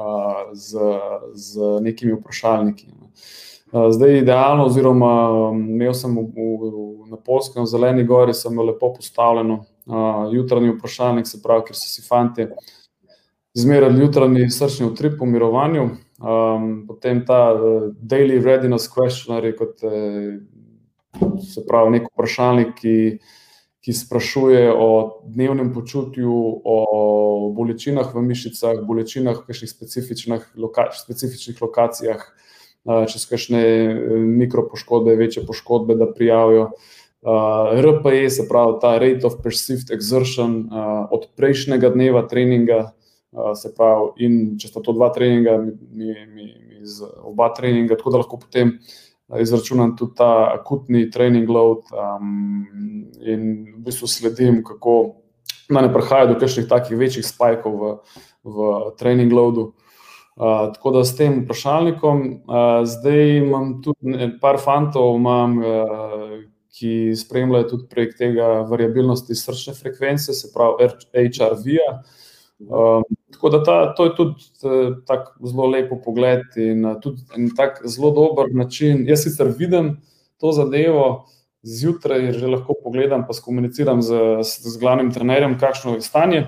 z nekimi vprašalniki. Zdaj, idealno, oziroma imel sem na Poljskem, v Zeleni gori, sem imel lepo postavljeno jutranji vprašalnik, se pravi, ker so si fantje izmerali jutranji srčni utrip po mirovanju, potem ta daily readiness questionnaire, kot se pravi nek vprašalnik, ki sprašuje o dnevnem počutju, o bolečinah v mišicah, bolečinah v kakšnih specifičnih lokacijah, če so kakšne mikropoškodbe, večje poškodbe, da prijavijo. RPE, se pravi ta rate of perceived exertion od prejšnjega dneva treninga, se pravi, in če sta to 2 treninga, mi iz oba treninga, tako da lahko potem izračunam tudi ta akutni training load in v bistvu sledim, kako ne prihaja do kakšnih takih večjih spajkov v training loadu. Tako da s tem vprašalnikom, zdaj imam tudi par fantov, ki spremljajo tudi prek tega variabilnosti srčne frekvence, se pravi HRV-ja. Tako da to je tudi tak zelo lepo pogled in tudi en tak zelo dober način. Jaz sicer vidim to zadevo, zjutraj že lahko pogledam pa skomuniciram z glavnim trenerjem, kakšno je stanje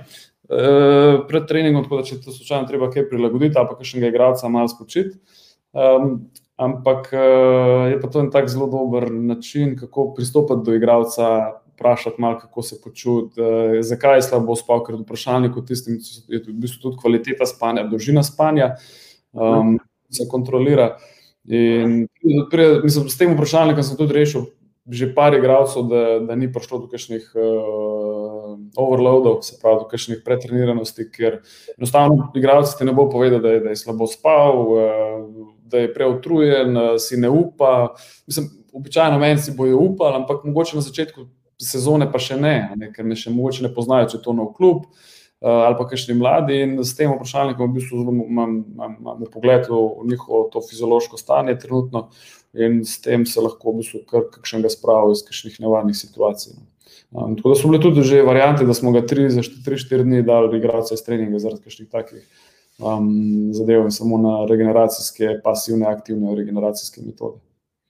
pred treningom, tako da če to slučajno treba kaj prilagoditi ali pa kakšnega igralca malo spočiti. ampak je pa to en tak zelo dober način, kako pristopati do igralca, vprašati malo, kako se počuti, zakaj je slabo spal, ker vprašalniku tistim je v bistvu tudi kvaliteta spanja, dolžina spanja, se kontrolira. In mislim, s tem vprašalnikom sem tudi rešil že par igralcev, da ni prišlo do kakšnih overloadov, se pravi do kakšnih pretreniranosti, ker enostavno igralec ti ne bo povedal, da je slabo spal, da je preutrujen, si ne upa. Mislim, običajno meni si bojo upali, ampak mogoče na začetku sezone pa še ne, ker me še mogoče ne poznajo, če je to nov klub ali pa kakšni mladi, in s tem vprašalnikom v bistvu imam pogled v njihovo to fiziološko stanje trenutno in s tem se lahko v bistvu kar kakšnega spravi iz kakšnih nevarnih situacij. Tako da so bile tudi že variante, da smo ga 3-4 dni dali igralca iz treninga zaradi kakšnih takih zadev in samo na regeneracijske, pasivne, aktivne regeneracijske metode.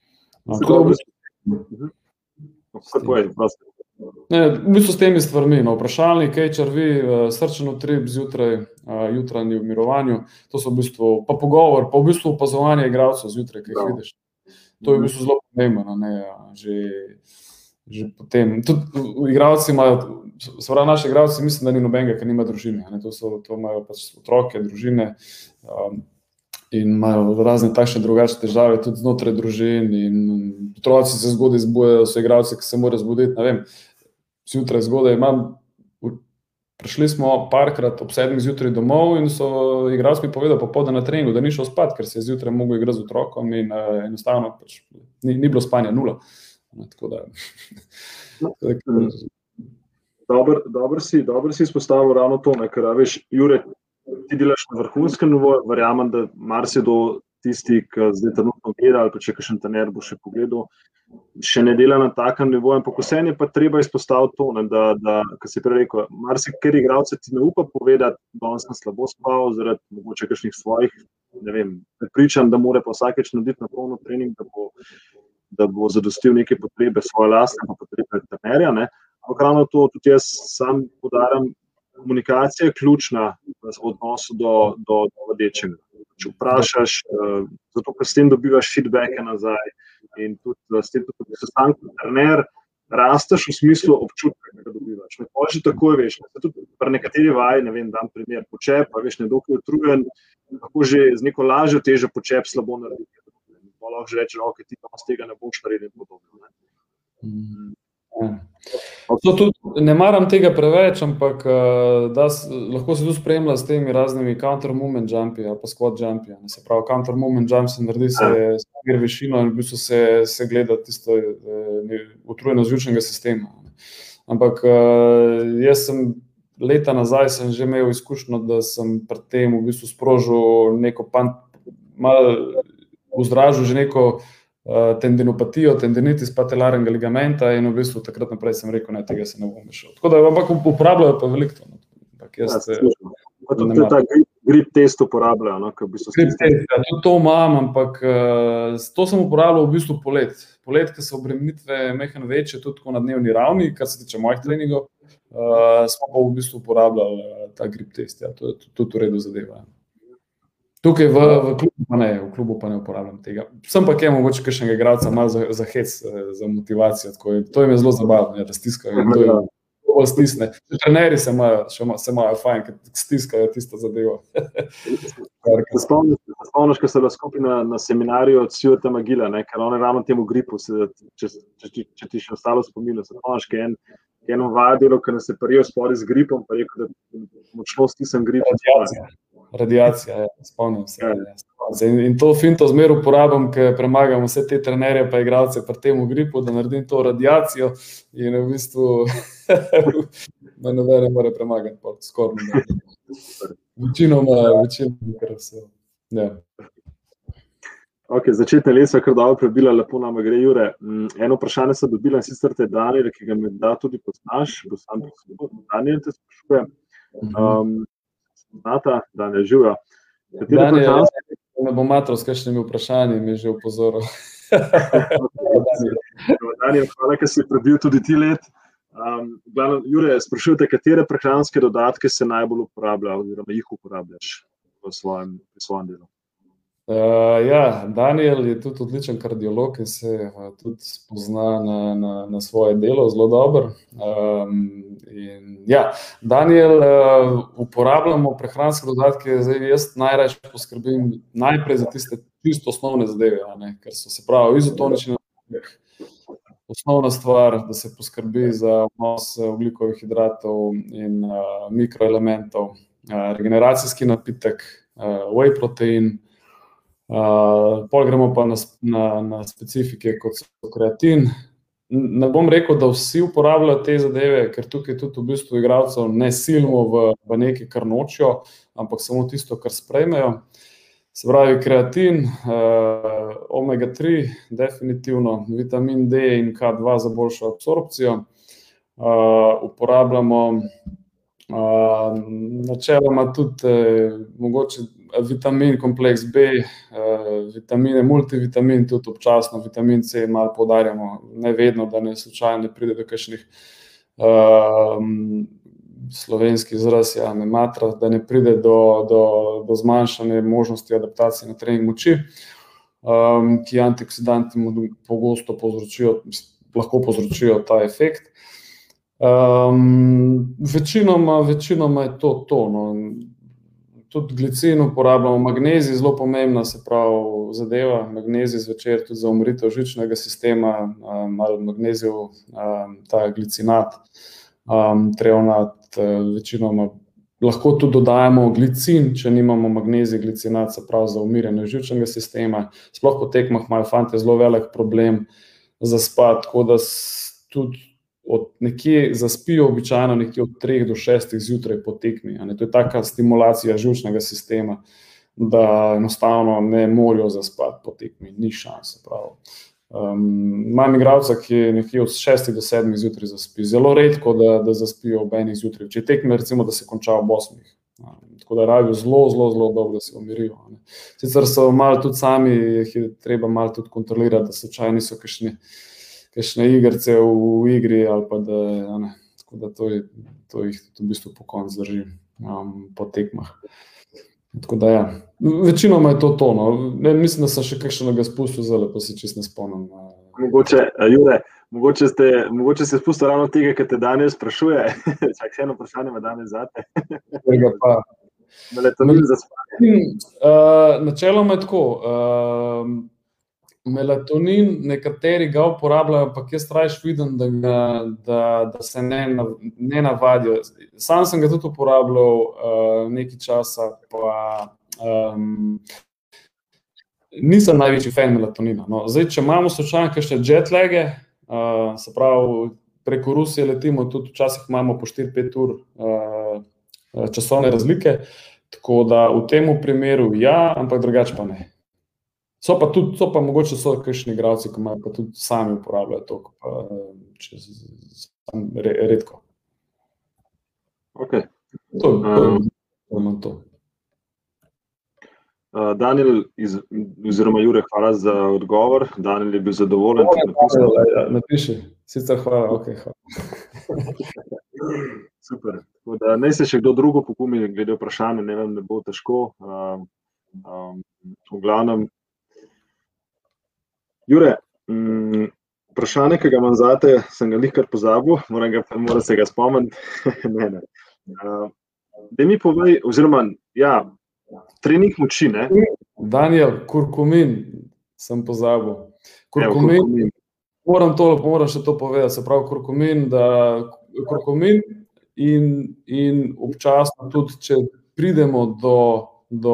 V bistvu s temi stvarmi, vprašalnik, HRV, srčen utrip zjutraj, jutranji v mirovanju, to so v bistvu pa pogovor, pa v bistvu opazovanje igralcev zjutraj, ki jih vidiš. To je v bistvu zelo pomembno, že potem. Tudi igralci imajo, se pravi, naši igralci, mislim, da ni nobenega, ki nima družine. To imajo pač otroke, družine in imajo razne takšne drugačne težave tudi znotraj družin in otroci se zgodaj zbujajo, so igralci, ki se morajo zbuditi, ne vem, zjutraj zgodaj. Prišli smo parkrat ob 7 zjutraj domov in so igralci mi povedal popoldan na treningu, da ni šel spat, ker se je zjutraj mogel igrati z otrokom in enostavno pač ni bilo spanja, 0. Tako da... Dobro si izpostavil ravno to, ker veš, Jure, ti delaš na vrhunskem nivoju, verjamem, da marsikdo tisti, ki zdaj trenutno gleda, ali pa če kakšen trener bo še pogledal, še ne dela na takem nivoju, ampak vseeno je pa treba izpostaviti to, da kot si prej rekel, marsikateri igralec ti ne upa povedati, da sem slabo spal zaradi mogoče kakšnih svojih, ne vem, prepričanj, da mora pa vsakič narediti na polno trening, da bo zadostil neke potrebe svoje lastne, pa potrebe trenerja, ne. Ampak ravno to tudi jaz sam poudarjam, komunikacija je ključna v odnosu do vodečega. Če vprašaš, zato ker s tem dobivaš feedbacke nazaj in tudi s tem, da se sam kot trener rasteš v smislu občutka, ki ga dobivaš. Ne poži takoj, veš, tudi pri nekateri vaji, ne vem, dam primer počep, pa veš, nekdo, ki je utrujen, lahko že z neko lažjo težo počep slabo naredi. Pa lahko že reče, ok, ti danes tega ne boš naredil in podobno. Tudi ne maram tega preveč, ampak lahko se tudi spremlja s temi raznimi counter movement jumpi ali pa squat jumpi. Se pravi, counter movement jump se naredi, se smeri višino in v bistvu se gleda tisto utrujenost živčnega sistema. Ampak jaz sem leta nazaj sem že imel izkušnjo, da sem pred tem v bistvu sprožil neko malo vzdražil že neko tendinopatijo, tendinitis patelarnega ligamenta in v bistvu takrat naprej sem rekel, ne, tega se ne bom šel. Tako da, ampak uporabljajo pa veliko to. Pa tudi ta grip test uporabljajo. Grip test, tudi to imam, ampak to sem uporabljal v bistvu polet. Polet, ki so obremenitve mehane večje, tudi na dnevni ravni, kar se tiče mojih treningov, smo pa v bistvu uporabljali ta grip test. Ja, to je tudi v redu zadeva. Tukaj v klubu pa ne uporabljam tega. Sem pa kaj mogoče kakšnega igralca malo za hec, za motivacijo. To jim je zelo zabavno, da stiskajo in to je bolj stisne. Trenerji se imajo fajn, ker stiskajo tisto zadevo. Spomniš, ko se bila skupaj na seminarju od Stuarta Magila, ker on je ravno temu gripu, če ti še ostalo spominja, se spomniš, ki je eno vadilo, ker nas je prijel spodaj z gripom, pa rekel, da močno stisnem grip. Radiacija, spomnim se. In to finto zmer uporabim, ker premagam vse te trenerje pa igralce pri tem gripu, da naredim to radiacijo in v bistvu me noben ne more premagati, skoraj. Večinoma, kar vse. Ok, začetne let so kar dobro prebila, lepo nam gre, Jure. Eno vprašanje sem dobila in sicer te Daniel, ki ga me da tudi poznaš, bo sam Daniel te sprašuje. Daniel, živijo. Daniel, ne bom matral s kakšnimi vprašanji, mi je že upozoril. Daniel, hvala, ker si prebil tudi ti let. Jure, sprašujete, katere prehranske dodatke se najbolj uporablja oziroma jih uporabljaš pri svojem delu? Ja, Daniel je tudi odličen kardiolog in se tudi spozna na svoje delo zelo dobro. Ja, Daniel, uporabljamo prehranske dodatke, zdaj jaz najraje poskrbim najprej za tiste čisto osnovne zadeve, ker so se pravi izotonični napitek, osnovna stvar, da se poskrbi za vnos ogljikovih hidratov in mikroelementov, regeneracijski napitek, whey protein. Pol gremo pa na specifike, kot so kreatin. Ne bom rekel, da vsi uporabljajo te zadeve, ker tukaj tudi v bistvu igralcev ne silimo v nekaj, kar nočijo, ampak samo tisto, kar sprejmejo. Se pravi, kreatin, omega-3, definitivno, vitamin D in K2 za boljšo absorpcijo. Uporabljamo načeloma tudi mogoče vitamin kompleks B, vitamine, multivitamin, tudi občasno vitamin C malo poudarjamo, ne vedno, da ne slučajno ne pride do kakšnih slovenski izraz, ja, me matra, da ne pride do zmanjšane možnosti adaptacije na trening moči, ki antioksidanti pogosto lahko povzročijo ta efekt. Večinoma je to, no. Tudi glicin uporabljamo, magnezij, zelo pomembna, se pravi zadeva, magnezij zvečer tudi za umiritev živčnega sistema, malo magnezijev, ta glicinat, treonat, večinoma lahko tudi dodajamo glicin, če nimamo magnezij, glicinat, se pravi za umirjanje živčnega sistema. Sploh po tekmah imajo fantje zelo velik problem zaspati, tako da tudi nekje zaspijo običajno nekje od 3 do 6 zjutraj po tekmi. To je taka stimulacija živčnega sistema, da enostavno ne morajo zaspati po tekmi, ni šanse. Imam igralca, ki je nekje od 6 do 7 zjutraj zaspi. Zelo redko, da zaspijo ob 1 zjutraj. Če tekme, recimo, da se konča ob 8. Tako da rabijo zelo dolgo, da se umirijo. Sicer so malo tudi sami, jih je treba malo tudi kontrolirati, da slučajno niso kakšne igrice v igri, ali pa da, tako da to jih v bistvu po koncu drži po tekmah. Tako da ja, večinoma je to, no. Mislim, da sem še kakšnega spustil zdaj, pa se čisto ne spomnim. Mogoče, Jure, mogoče se spustil ravno tega, kar te Daniel sprašuje. Čak, še eno vprašanje ima Daniel zate. Tega pa. Melatonin za spanje. Načeloma je tako. Melatonin, nekateri ga uporabljajo, ampak jaz rajš vidim, da se ne navadijo. Sam sem ga tudi uporabljal nekaj časa, pa nisem največji fan melatonina. No, zdaj, če imamo slučajno kakšne jetlage, se pravi, preko Rusije letimo, tudi včasih imamo po 4-5 ur časovne razlike, tako da v tem primeru ja, ampak drugače pa ne. So pa mogoče kakšni igralci, ki imajo pa tudi sami uporabljajo to, redko. Ok. To. Daniel, oziroma Jure, hvala za odgovor. Daniel je bil zadovoljen. Napiši, sicer hvala, ok, hvala. Super. Naj se še kdo drugo pogumi, glede vprašanja, ne vem, ne bo težko. V glavnem, Jure, vprašanje, ki ga imam zate, sem ga lihkar pozabil, moram se ga spomniti. Ne. Daj mi povej, oziroma, ja, trening moči, ne? Daniel, kurkumin sem pozabil. Kurkumin, moram še to povedati, se pravi kurkumin in občasno tudi, če pridemo do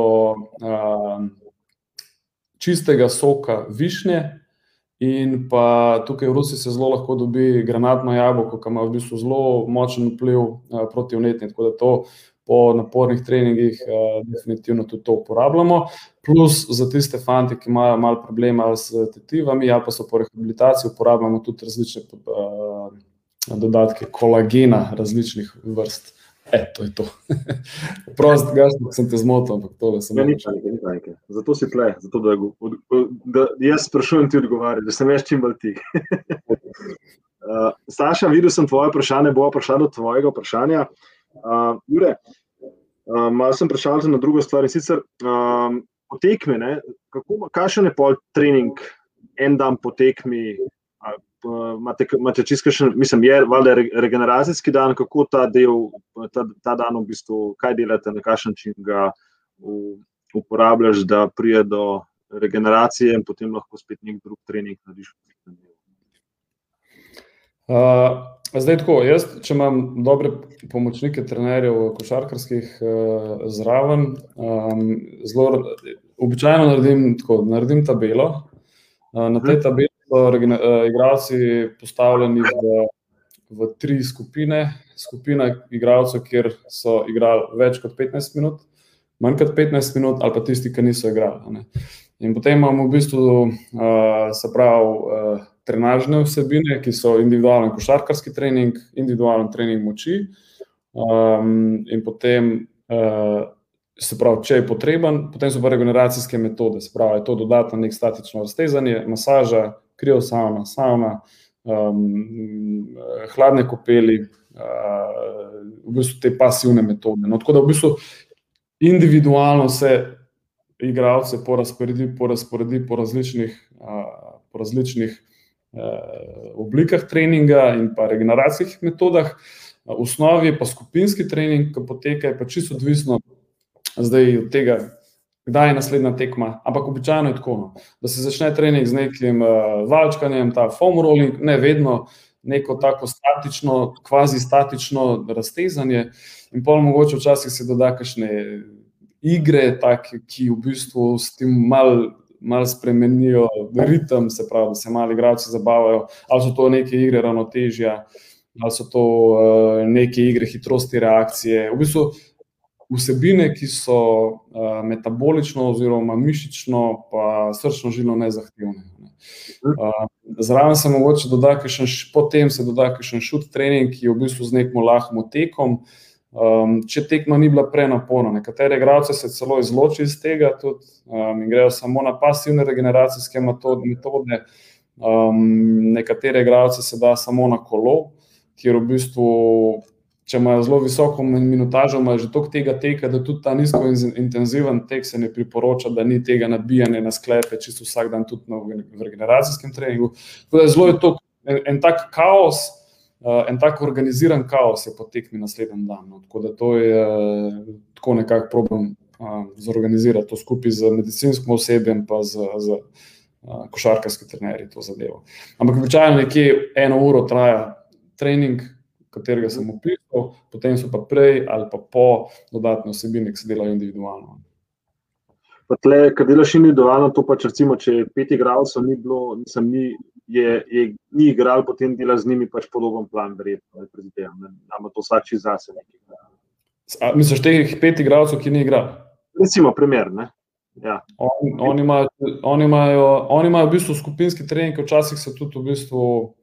čistega soka višnje, in pa tukaj v Rusiji se zelo lahko dobi granatno jabolko, ki ima v bistvu zelo močen vpliv protivnetni, tako da to po napornih treningih definitivno tudi to uporabljamo. Plus za tiste fante, ki imajo malo problema s tetivami, ali pa so po rehabilitaciji, uporabljamo tudi različne dodatke kolagena različnih vrst. To je to. Prost, Gašper, sem te zmotil, ampak tole sem... Ni tajke. Zato si tle, zato da jaz sprašujem, ti odgovarjam, da sem jaz čim bolj tih. Saša, videl sem tvoje vprašanje, bova prišla do tvojega vprašanja. Jure, malo sem prišel na drugo stvar, in sicer po tekmi, kakšen je pol trening en dan po tekmi? Imate čisto še, mislim, je valjda regeneracijski dan, kako ta dan v bistvu, kaj delate, na kakšen način ga uporabljaš, da prije do regeneracije in potem lahko spet nek drug trening narediš? Zdaj tako, jaz, če imam dobre pomočnike trenerjev košarkarskih zraven, zelo običajno naredim tabelo. Na tej tabeli so igralci postavljeni v 3 skupine. Skupina igralcev, kjer so igrali več kot 15 minut, manj kot 15 minut ali pa tisti, ki niso igrali. In potem imamo v bistvu, se pravi, trenažne vsebine, ki so individualen košarkarski trening, individualen trening moči, in potem, se pravi, če je potreben, potem so pa regeneracijske metode, se pravi, je to dodatno nek statično raztezanje, masaža, kriosavna, hladne kopeli, v bistvu te pasivne metode. No, tako da v bistvu individualno se igralce porazporedi po različnih oblikah treninga in pa regeneracijskih metodah. V osnovi je pa skupinski trening, ki poteka, je pa čisto odvisno zdaj od tega, kdaj je naslednja tekma, ampak običajno je tako, da se začne trening z nekim valčkanjem, ta foam rolling, ne vedno, neko tako statično, kvazi statično raztezanje in pol mogoče včasih se doda kakšne igre, take, ki v bistvu s tem malo spremenijo ritem, se pravi, da se malo igralci zabavajo, ali so to neke igre ravnotežja, ali so to neke igre hitrosti reakcije, v bistvu vsebine, ki so metabolično oziroma mišično pa srčno-žilno nezahtevne. Zraven se mogoče doda potem se doda kakšen shoot trening, ki je v bistvu z nekim lahkim tekom, če tekma ni bila prenaporna. Nekatere igralce se celo izloči iz tega tudi, in grejo samo na pasivne regeneracijske metode, nekatere igralce se da samo na kolo, kjer v bistvu, če imajo zelo visoko minutažo, imajo že toliko tega teka, da tudi ta nizkointenziven tek se ne priporoča, da ni tega nabijanja na sklepe čisto vsak dan tudi v regeneracijskem treningu. Zelo je to en tak kaos, en tak organiziran kaos je po tekmi naslednji dan. Tako da to je tako nekako probam zorganizirati to skupaj z medicinskim osebjem pa z košarkarski trenerji to zadevo. Ampak običajno nekje 1 uro traja trening, katerega sem opisal, potem so pa prej ali pa po dodatne vsebine, ki se delajo individualno. Pa tle, kad delaš individualno, to pač recimo, če 5 igralcev ni bilo, ni igral, potem dela z njimi pač podoben plan, verjetno, imamo to vsak čist zase. Misliš teh 5 igralcev, ki ni igral? Recimo, primer, ne? Ja. Oni imajo v bistvu skupinski trening, včasih se tudi v bistvu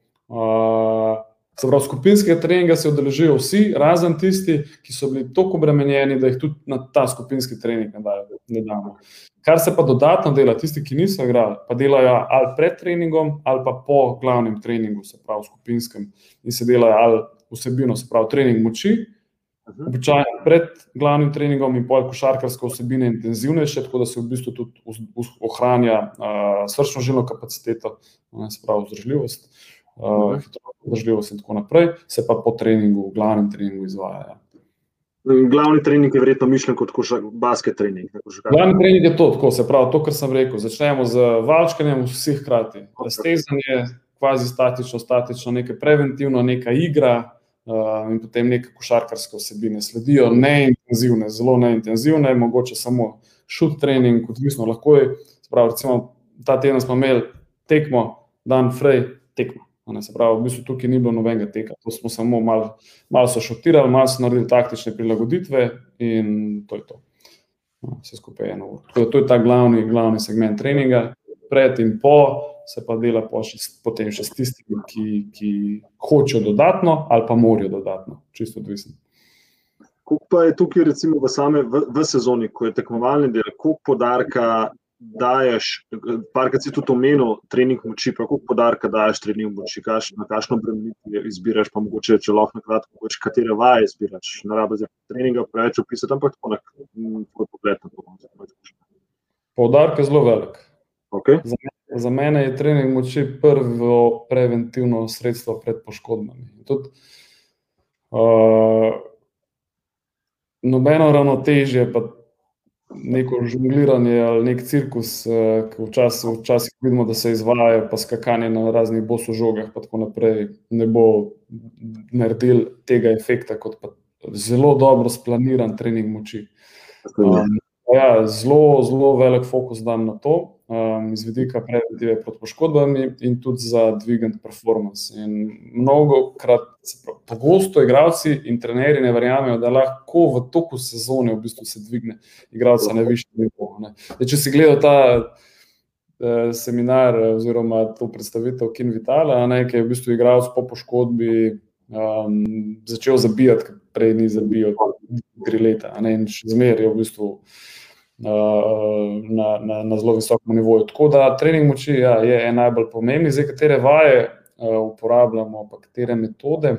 se pravi, skupinskega treninga se udeležijo vsi, razen tisti, ki so bili toliko obremenjeni, da jih tudi na ta skupinski trening ne damo. Kar se pa dodatno dela, tisti, ki niso igrali, pa delajo ali pred treningom, ali pa po glavnem treningu, se pravi skupinskem, in se delajo ali vsebino, se pravi trening moči, običajno pred glavnim treningom in pol košarkarske vsebine intenzivnejše, tako da se v bistvu tudi ohranja srčno-žilno kapaciteto, se pravi vzdržljivost, vzdržljivost in tako naprej, se pa po treningu, v glavnem treningu izvaja. Glavni trening je verjetno mišljen kot basket trening. Glavni trening je to, tako, se pravi, to, kar sem rekel, začnemo z valčkanjem vseh hkrati. Raztezanje, kvazi statično, nekaj preventivno, neka igra in potem neke košarkarske vsebine sledijo, neintenzivne, zelo neintenzivne, mogoče samo shoot trening, odvisno lahko je, se pravi, recimo, ta teden smo imeli tekmo, dan frej, tekmo. Se pravi, v bistvu tukaj ni bilo nobenega teka, to smo samo malo so šotirali, malo so naredili taktične prilagoditve in to je to. Vse skupaj 1 uro. Tako da to je ta glavni segment treninga, pred in po se pa dela potem še s tistimi, ki hočejo dodatno ali pa morajo dodatno, čisto odvisno. Koliko pa je tukaj recimo v sezoni, ko je tekmovalni del, koliko poudarka daješ, parkrat si tudi omenil trening moči, pa koliko poudarka daješ trening moči, na kakšno obremenitev izbiraš, pa mogoče, če lahko na kratko, katere vaje izbiraš, ne rabi za treninga preveč opisati, ampak tako na tvoj pogled na to. Poudarek je zelo velik. Okay. Za mene je trening moči prvo preventivno sredstvo pred poškodbami. Tudi, nobeno ravnotežje, pa neko žongliranje ali nek cirkus, ki včasih vidimo, da se izvaja, pa skakanje na raznih bosožogah, pa tako naprej, ne bo naredil tega efekta, kot pa zelo dobro splaniran trening moči. Ja, zelo velik fokus dam na to, iz vidika preventive pred poškodbami in tudi za dvigant performance. In mnogokrat, pogosto igralci in trenerji ne verjamejo, da lahko v toku sezone v bistvu se dvigne igralca na višji nivo. Če si gledal ta seminar oziroma to predstavitev Kin Vitala, ki je v bistvu igralec po poškodbi začel zabijati, ker prej ni zabijal 3 leta, in še zmeraj je v bistvu na zelo visokem nivoju. Tako da trening moči je najbolj pomembni. Zdaj, katere vaje uporabljamo, pa katere metode.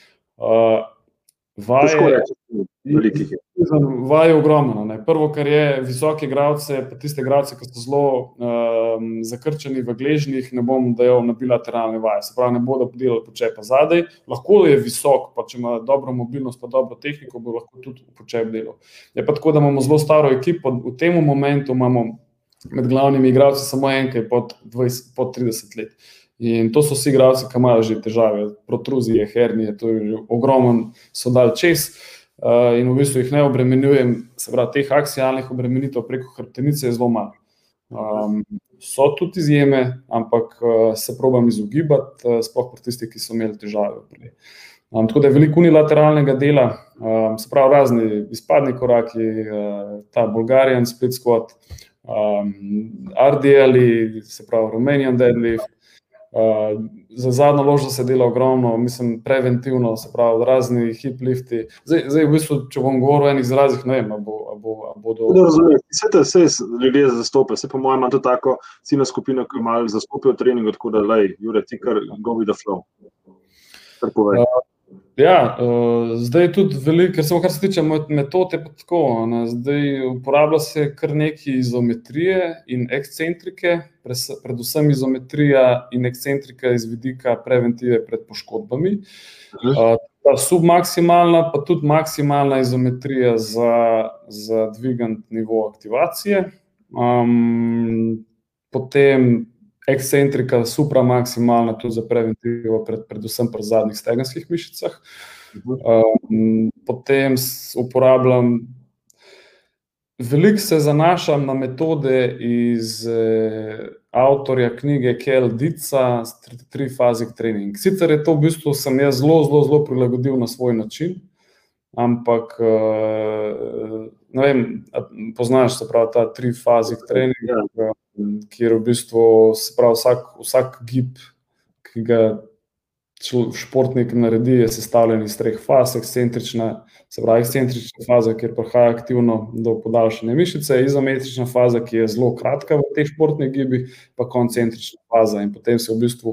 Vaje ogromno. Prvo, kar je, visoke igralce, pa tiste igralce, ki so zelo zakrčeni v gležnjih, ne bom dajal na bilateralne vaje. Se pravi, ne bodo delali počepa zadaj. Lahko je visok, pa če ima dobro mobilnost, pa dobro tehniko, bo lahko tudi počep delal. Je pa tako, da imamo zelo staro ekipo. V tem momentu imamo med glavnimi igralci samo enkaj pod 30 let. In to so vsi igralci, ki imajo že težave, protruzije, hernije, to je ogromno, so dali čez. In v bistvu jih ne obremenjujem, se pravi, teh aksialnih obremenitev preko hrbtenice je zelo malo. So tudi izjeme, ampak se probam izogibati, sploh pri tistih, ki so imeli težave prej. Tako da je veliko unilateralnega dela, se pravi, razni izpadni koraki, ta Bulgarian split squat, RDL-i, se pravi, Romanian deadlift. Za zadnjo ložo se dela ogromno, mislim, preventivno, se pravi, razni hip lifti. Zdaj v bistvu, če bom govoril o enih izrazih, ne vem, bodo... Razumem, vse ljudje zastopajo, se po mojem ima to tako ciljna skupina, ki malo zastopijo trening, tako da, Jure, ti kar go with the flow. Kar povej. Zdaj je tudi veliko, ker samo kar se tiče metod, je pa tako, zdaj uporablja se kar nekaj izometrije in ekscentrike, predvsem izometrija in ekscentrika iz vidika preventive pred poškodbami. Submaksimalna, pa tudi maksimalna izometrija za dvigant nivo aktivacije. Potem ekscentrika supramaksimalna tudi za preventivo predvsem pri zadnjih stegenskih mišicah. Potem uporabljam, veliko se zanašam na metode iz avtorja knjige Kel Dietza, Tri-fazic training. Sicer je to v bistvu sem jaz zelo prilagodil na svoj način, ampak ne vem, poznaš, se pravi, ta Tri-fazic training, kjer v bistvu se pravi vsak gib, ki ga športnik naredi, je sestavljen iz 3 faz. Ekscentrična, se pravi ekscentrična faza, kjer prihaja aktivno do podaljšanja mišice, izometrična faza, ki je zelo kratka v teh športnih gibih, pa koncentrična faza. In potem se v bistvu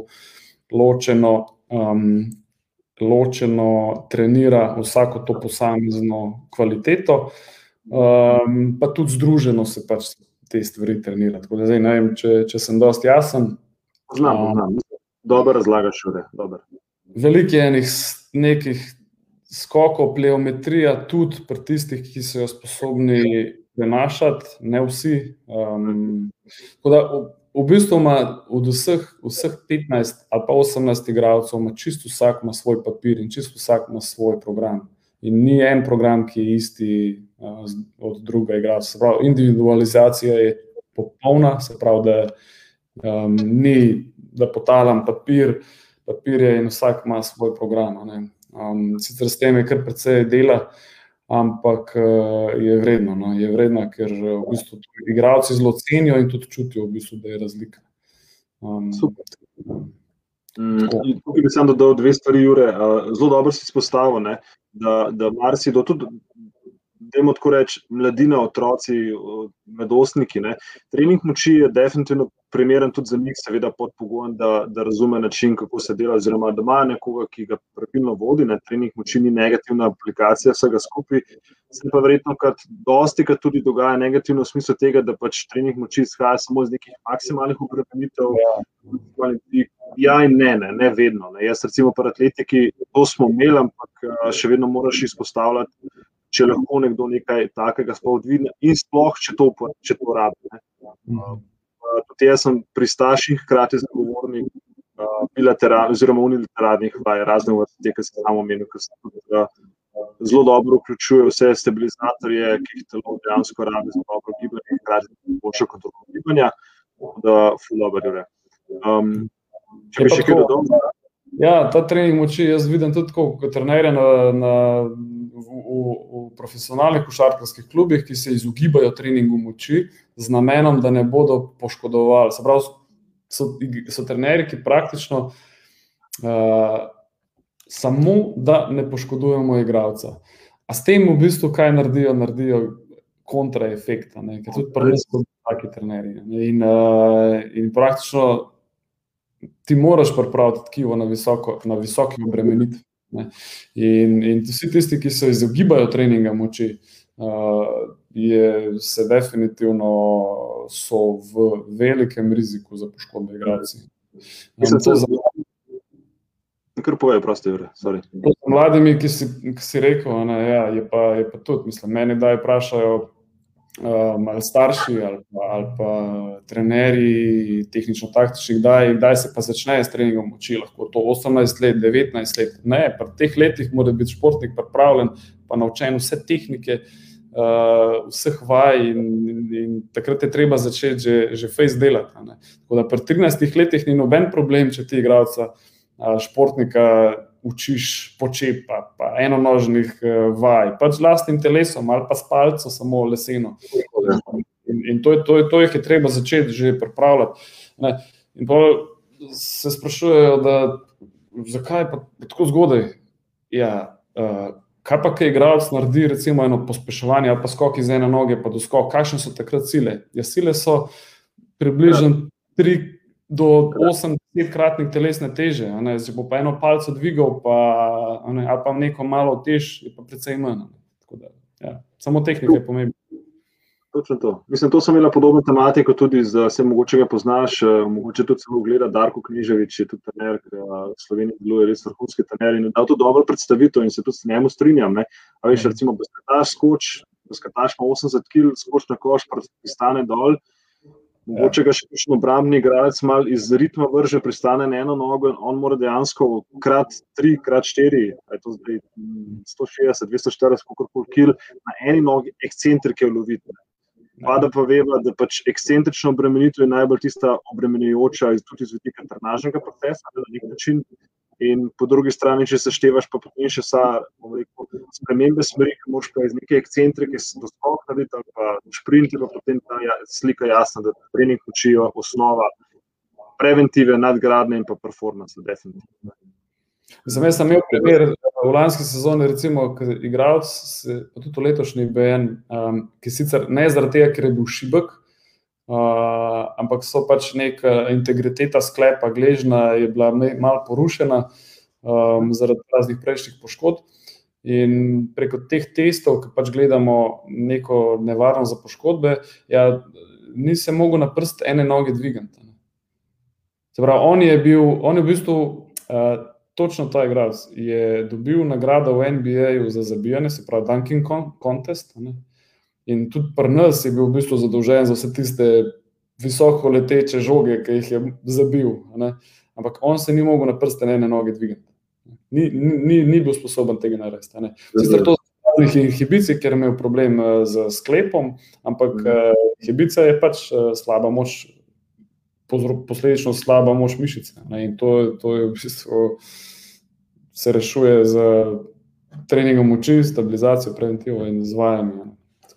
ločeno trenira vsako to posamezno kvaliteto, pa tudi združeno se pač te stvari trenira. Tako da zdaj ne vem, če sem dosti jasen. Znam. Dobro razlagaš, Jure, dobro. Veliko je nekih skokov, pleometrija, tudi pri tistih, ki so jo sposobni prenašati, ne vsi. Tako da v bistvu ima od vseh 15 ali pa 18 igralcev, ima čisto vsak ima svoj papir in čisto vsak ima svoj program. In ni en program, ki je isti od druga igralca. Se pravi, individualizacija je popolna, se pravi, da ni, da potalam papirje in vsak ima svoj program. Sicer s tem je kar precej dela, ampak je vredno, ker v bistvu igralci zelo cenijo in tudi čutijo v bistvu, da je razlika. Super. Tukaj bi sam dodal 2 stvari, Jure. Zelo dobro si izpostavil, da marsikdo tudi dajmo tako reči, mladina, otroci, mladostniki. Trening moči je definitivno primeren tudi za njih, seveda pod pogojem, da razume način, kako se dela, oziroma da ima nekoga, ki ga pravilno vodi. Trening moči ni negativna aplikacija vsega skupaj, se pa verjetno dostikrat tudi dogaja negativno v smislu tega, da pač trening moči izhaja samo iz nekih maksimalnih obremenitev. Ja in ne vedno. Jaz recimo pri atletiki to smo imeli, ampak še vedno moraš izpostavljati, če lahko nekdo nekaj takega sploh dvigne in sploh, če to rabi. Tudi jaz sem pristaš in hkrati zagovornik bilateralnih oziroma unilateralnih vaj, razne vrste, ki sem samo omenil, ki se tudi zelo dobro vključuje vse stabilizatorje, ki jih telo dejansko rabi za dobro gibanje in hkrati boljšo kontrolo gibanja, da ful dobro gre. Če bi še kaj dodal? Ja, ta trening moči jaz vidim tudi kot trenerja v profesionalnih košarkarskih klubih, ki se izogibajo treningu moči z namenom, da ne bodo poškodovali. Se pravi, so trenerji, ki praktično samo, da ne poškodujemo igralca. A s tem v bistvu kaj naredijo kontraefekta, ker tudi prvi so taki trenerji. In praktično ti moraš pripraviti tkivo na visoki obremenitvi. In vsi tisti, ki se izogibajo treninga moči, se definitivno so v velikem riziku za poškodbe igralci. Kar povej, prosti, Jure, sorry. Mladimi, ki si rekel, je pa tudi, mislim, meni daj vprašajo ali starši ali pa trenerji tehnično-taktičnih, kdaj se pa začne s treningom moči, lahko to 18 let, 19 let. Ne, pri teh letih mora biti športnik pripravljen, pa naučen vse tehnike, vseh vaj in takrat je treba začeti že fejst delati. Tako da pri 13 letih ni noben problem, če ti igralca športnika učiš počepa, pa enonožnih vaj, pač z lastnim telesom ali pa s palco samo leseno. In to jih je treba začeti že pripravljati. In pa se sprašujejo, da zakaj pa tako zgodaj? Ja, kaj pa, kaj igralec naredi recimo eno pospeševanje ali pa skok iz ene noge pa do skok, kakšne so takrat sile? Ja, sile so približno 3 do 8-10-kratnik telesne teže. Če bo pa eno palco dvigal ali pa neko malo tež, je pa precej manj. Tako da, ja, samo tehnika je pomembna. Točno to. Mislim, to sem imela podobno tematiko tudi, se mogoče ga poznaš, mogoče tudi samo gleda Darko Knežević, je tudi trener, ki v Sloveniji deluje res vrhunski trener in je dal to dobro predstavitev in se tudi s njemu strinjam. A veš, recimo, basketaš ima 80 kg, skoč na koš, pristane dol, mogoče ga še kakšen obrambni igralec malo iz ritma vrže, pristane na eno nogo in on mora dejansko krat 3, krat 4, je to zdaj 160, 240, kakorkoli kil, na eni nogi ekscentrike uloviti. Pa da pa veva, da pač ekscentrična obremenitev je najbolj tista obremenjujoča tudi iz vidika trenažnega procesa, na nek način. In po drugi strani, če seštevaš, pa potem še spremembe smeri, ki moraš pa iz neke ekscentrike do skok narediti ali pa šprint, pa potem ta slika jasna, da trening učijo osnova preventive, nadgradnje in pa performance, definitivno. Jaz sem imel primer v lanski sezoni, recimo, igralec, pa tudi v letošnji BN, ki sicer ne zaradi tega, ker je bil šibek, ampak so pač neka integriteta sklepa gležna je bila malo porušena zaradi raznih prejšnjih poškodb in preko teh testov, ki pač gledamo neko nevarnost za poškodbe, nisem mogel na prst ene noge dvigati. Se pravi, on je v bistvu točno ta igralec je dobil nagrado v NBA-ju za zabijanje, se pravi dunking contest, in tudi pri nas je bil v bistvu zadolžen za vse tiste visoko leteče žoge, ki jih je zabil. Ampak on se ni mogel na prste ene noge dvigati. Ni bil sposoben tega narediti. Sicer to raznih inhibicij, ker je imel problem z sklepom, ampak inhibicija je pač slaba moč, posledično slaba moč mišice. In to je v bistvu se rešuje z treningom moči, stabilizacijo, preventivo in izvajanjem.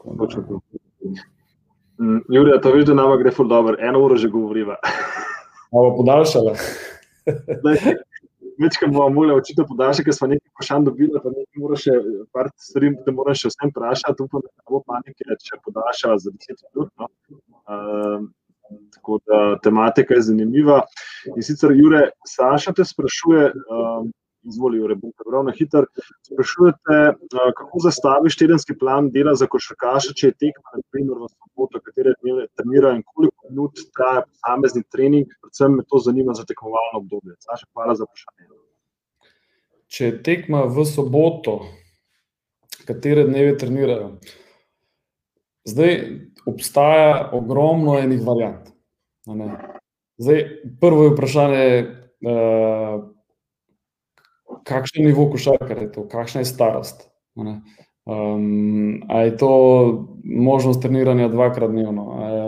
Jurija, to veš, da nama gre ful dobro, 1 uro že govoriva. Malo podaljšala. večkrat bomo morali očitno podaljšati, ker smo nekaj vprašanj dobili, pa nekaj moraš še par stvari, te moraš še vsem vprašati, upam, da ne bo panike, če podaljšava za 10 minut. No. Tako da tematika je zanimiva. In sicer, Jure, Saša te sprašuje, izvoli, Jure, bom prebral na hiter, sprašujete, kako zastaviš tedenski plan dela za košarkaša, če je tekma, na primer, v soboto, katere dneve trenira in koliko minut traja posamezni trening, predvsem me to zanima za tekmovalno obdobje. Saša, hvala za vprašanje. Če je tekma v soboto, katere dneve trenirajo? Zdaj obstaja ogromno enih variant. Zdaj, prvo je vprašanje, kakšen nivo košarkar je to, kakšna je starost. A je to možnost treniranja 2-krat dnevno?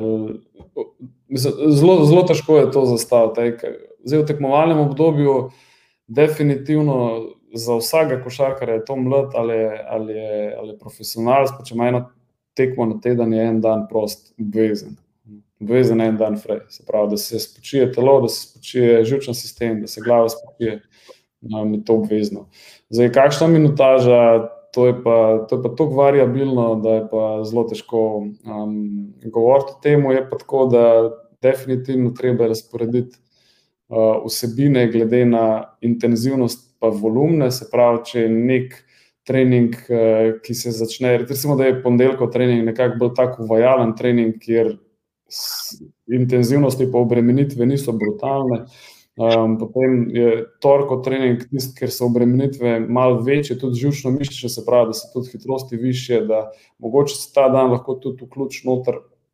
Zelo težko je to zastaviti. Zdaj, v tekmovalnem obdobju definitivno za vsakega košarkarja je to mlad ali je profesionalc, pa če ima eno tekmo na teden, je en dan prost obvezen. Obvezen en dan fraj. Se pravi, da se spočije telo, da se spočije živčni sistem, da se glava spočije. Je to obvezno. Zdaj, kakšna minutaža, to je pa toliko variabilno, da je pa zelo težko govoriti o tem. Je pa tako, da definitivno treba razporediti vsebine glede na intenzivnost pa volumne, se pravi, če je nek trening, ki se začne, recimo, da je ponedeljkov trening nekako bolj tako uvajalen trening, kjer intenzivnosti pa obremenitve niso brutalne. Potem je torkov trening tisti, ker so obremenitve malo večje, tudi živčno-mišične, se pravi, da so tudi hitrosti višje, da mogoče se ta dan lahko tudi vključi noter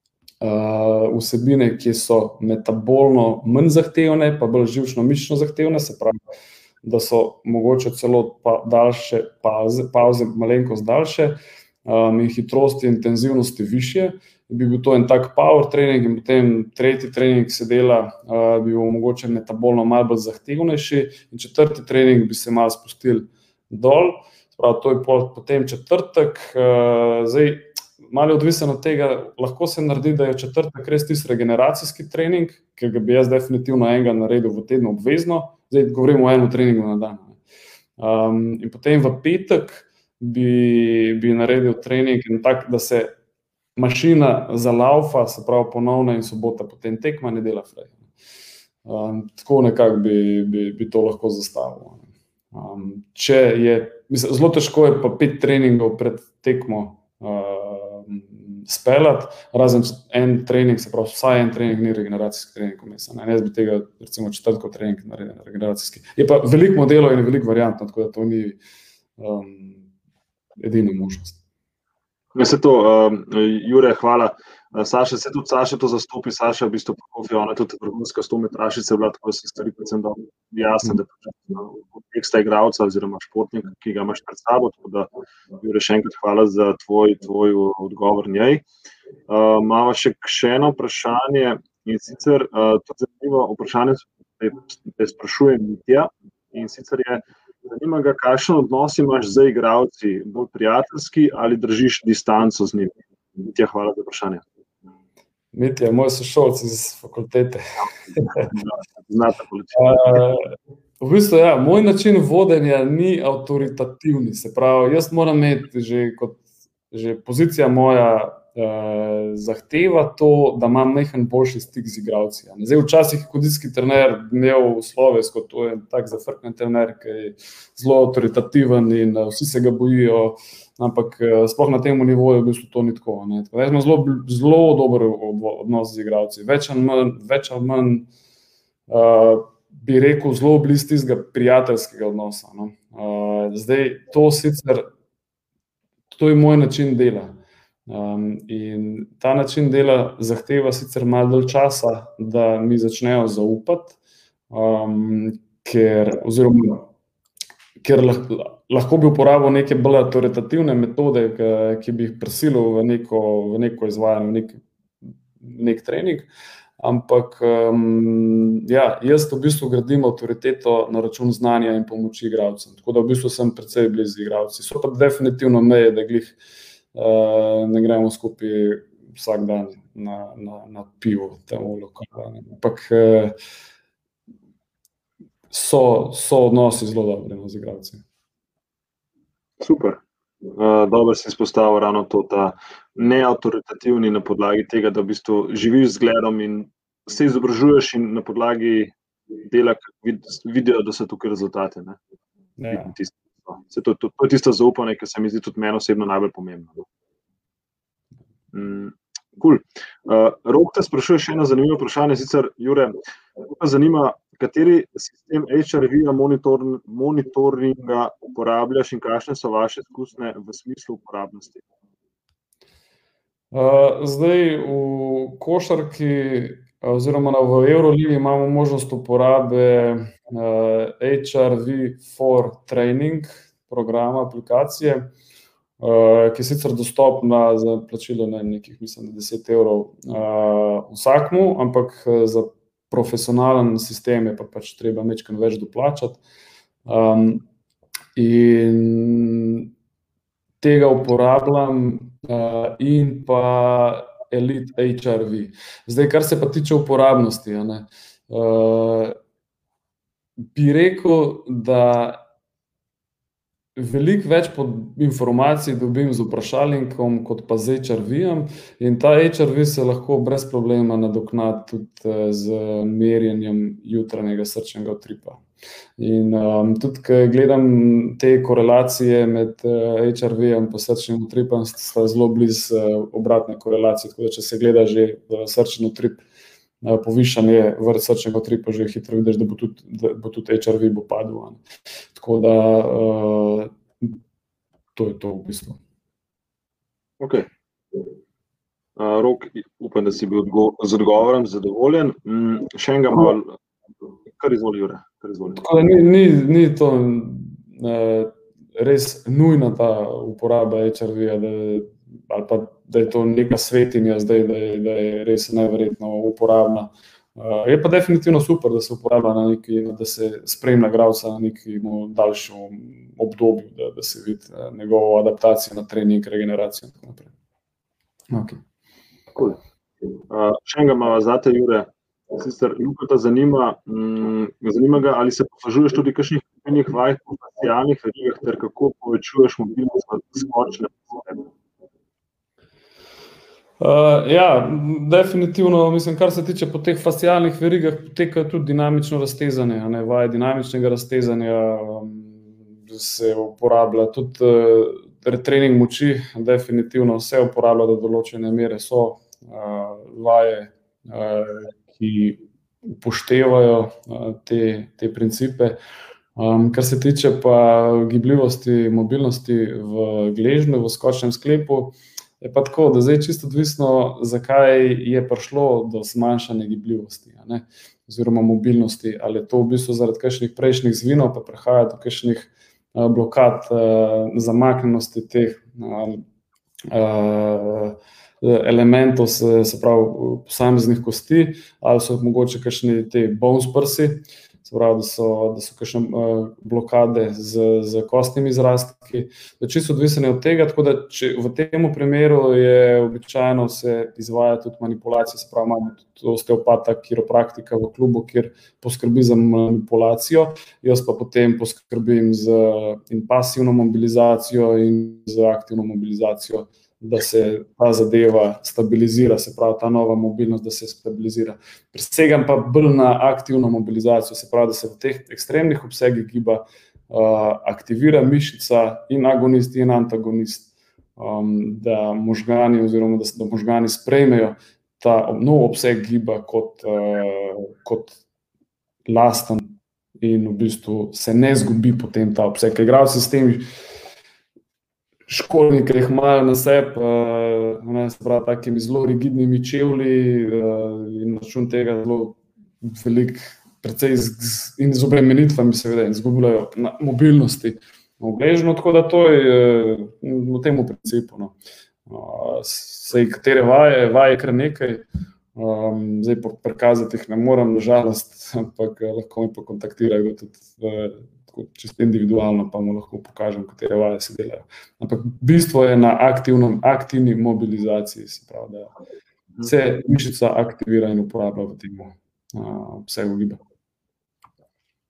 vsebine, ki so metabolno manj zahtevne, pa bolj živčno-mišično zahtevne, se pravi, da so mogoče celo daljše pauze, malenkost daljše in hitrosti, intenzivnosti višje. Bi bil to en tak power trening in potem tretji trening se dela, bi bil mogoče metabolno malo bolj zahtevnejši in četrti trening bi se malo spustili dol. Prav, to je potem četrtek. Zdaj, malo odvisen od tega, lahko se naredi, da je četrtek res tisti regeneracijski trening, ker ga bi jaz definitivno enega naredil v tednu obvezno. Zdaj govorimo o enem treningu na dan. In potem v petek bi naredil trening in tak, da se mašina zalaufa, se pravi ponovno in sobota potem tekma, nedelja fraj. Tako nekako bi to lahko zastavil. Če je, zelo težko je pa 5 treningov pred tekmo speljati, razen en trening, se pravi vsaj en trening ni regeneracijski trening vmes. Jaz bi tega recimo četrtkov trening naredil regeneracijski. Je pa veliko modelov in veliko variant, tako da to ni edina možnost. Se to, Jure, hvala. Saša, se tudi Saša to zastopi, Saša v bistvu po kofi, ona tudi vrhunska 100-metrašica bila, tako da se stvari predvsem dobro jasne, da konteksta igralca oziroma športnika, ki ga imaš pred sabo, tako da, Jure, še enkrat hvala za tvoj odgovor njej. Imamo še eno vprašanje in sicer tudi zanimivo vprašanje, te sprašujem Mitja, in sicer je, zanima ga, kakšen odnos imaš z igralci, bolj prijateljski ali držiš distanco z njimi? Mitja, hvala za vprašanje. Mitja, moj sošolci iz fakultete. Znate politično. V bistvu, ja, moj način vodenja ni avtoritativni, se pravi, jaz moram imeti že pozicija moja zahteva to, da imam nekaj boljši stik z igralci. Zdaj, včasih je kondicijski trener imel slovesko, to je tak zafrknen trener, ki je zelo avtoritativen in vsi se ga bojijo, ampak sploh na tem nivoju v bistvu to ni tako. Jaz imam zelo dober odnos z igralci, več ali manj bi rekel zelo blizu tistega prijateljskega odnosa. Zdaj, to je moj način dela. In ta način dela zahteva sicer malo dalj časa, da mi začnejo zaupati, ker lahko bi uporabil neke bolj autoritativne metode, ki bi jih prisilil v neko izvajanje, nek trening, ampak ja, jaz v bistvu gradim avtoriteto na račun znanja in pomoči igralcem, tako da v bistvu sem precej blizu igralci. So pa definitivno meje, da glih ne gremo skupaj vsak dan na pivo tam v lokalu. Ampak so odnosi zelo dobri z igralci. Super. Dobro si izpostavil ravno to, ta neautoritativni na podlagi tega, da v bistvu živiš z zgledom in se izobražuješ in na podlagi dela vidijo, da so tukaj rezultate. Ja. To je tisto zaupanje, ki se mi zdi tudi meni osebno najbolj pomembno. Cool. Rok te sprašuje še eno zanimivo vprašanje, sicer Jure, me zanima, kateri sistem HRV-ja monitoringa uporabljaš in kakšne so vaše izkušnje v smislu uporabnosti? Zdaj v košarki oziroma v Euroligi imamo možnost uporabe HRV for Training programa, aplikacije, ki je sicer dostopna za plačilo nekih, mislim, 10 € vsakmu, ampak za profesionalen sistem je pa pač treba majčkeno več doplačati. In tega uporabljam in pa Elite HRV. Zdaj, kar se pa tiče uporabnosti, bi rekel, da veliko več informacij dobim z vprašalnikom kot pa z HRV-jem in ta HRV se lahko brez problema nadoknadi tudi z merjenjem jutranjega srčnega utripa. In tudi, ko gledam te korelacije med HRV-jem pa srčnim utripom, sta zelo blizu obratne korelacije, tako da če se gleda že srčni utrip, povišanje srčnega utripa, že hitro vidiš, da bo tudi HRV bo padel. Tako da to je to v bistvu. Ok. Rok, upam, da si bil z odgovorom zadovoljen. Še enega malo, kar izvoli, Jure. Tako da ni to res nujna ta uporaba HRV-ja, ali pa da je to neka svetinja zdaj, da je res neverjetno uporabna. Je pa definitivno super, da se uporablja da se spremlja igralca na nekem daljšem obdobju, da se vidi njegovo adaptacijo na trening, regeneracijo in tako naprej. Okay. Cool. Še enega imamo zate, Jure. Sicer Lukata zanima ga, ali se poslužuješ tudi kakšnih vaj po fascialnih verigah, ter kako povečuješ mobilnost v skočnem sistemu? Ja, definitivno, mislim, kar se tiče po teh fascialnih verigah, poteka tudi dinamično raztezanje, vaje dinamičnega raztezanja se uporablja, tudi trening moči, definitivno vse uporablja do določene mere, so vaje, ki upoštevajo te principe. Kar se tiče pa gibljivosti, mobilnosti v gležnju, v skočnem sklepu, je pa tako, da zdaj čisto odvisno, zakaj je prišlo do zmanjšanja gibljivosti, oziroma mobilnosti, ali je to v bistvu zaradi kakšnih prejšnjih zvinov, pa prihaja do kakšnih blokad, zamaknjenosti teh elementov, se pravi posameznih kosti, ali so mogoče kakšni te bone spursi, se pravi, da so kakšne blokade z kostnimi zrastki. Čisto odvisno od tega, tako da v tem primeru je običajno se izvaja tudi manipulacija, se pravi, imamo tudi osteopata, kiropraktika v klubu, kjer poskrbi za manipulacijo, jaz pa potem poskrbim in pasivno mobilizacijo in z aktivno mobilizacijo, da se ta zadeva stabilizira, se pravi, ta nova mobilnost, da se stabilizira. Presegam pa bolj na aktivno mobilizacijo, se pravi, da se v teh ekstremnih obsegih giba aktivira mišica in agonist in antagonist, da možgani oziroma da možgani sprejmejo ta nov obseg giba kot lasten in v bistvu se ne zgubi potem ta obseg. Ker igralci s tem škornji, ki jih imajo na sebi, se pravi, takimi zelo rigidnimi čevlji in na račun tega zelo veliko, precej in z obremenitvami seveda, in izgubljajo na mobilnosti v gležnju, tako da to je v tem principu. Sej katere vaje kar nekaj, zdaj prikazati jih ne morem, na žalost, ampak lahko mi pa kontaktirajo tudi čisto individualno, pa mu lahko pokažem, katere vaje se delajo. Ampak bistvo je na aktivni mobilizaciji, se pravi, da se mišica aktivira in uporablja v tem obsegu giba.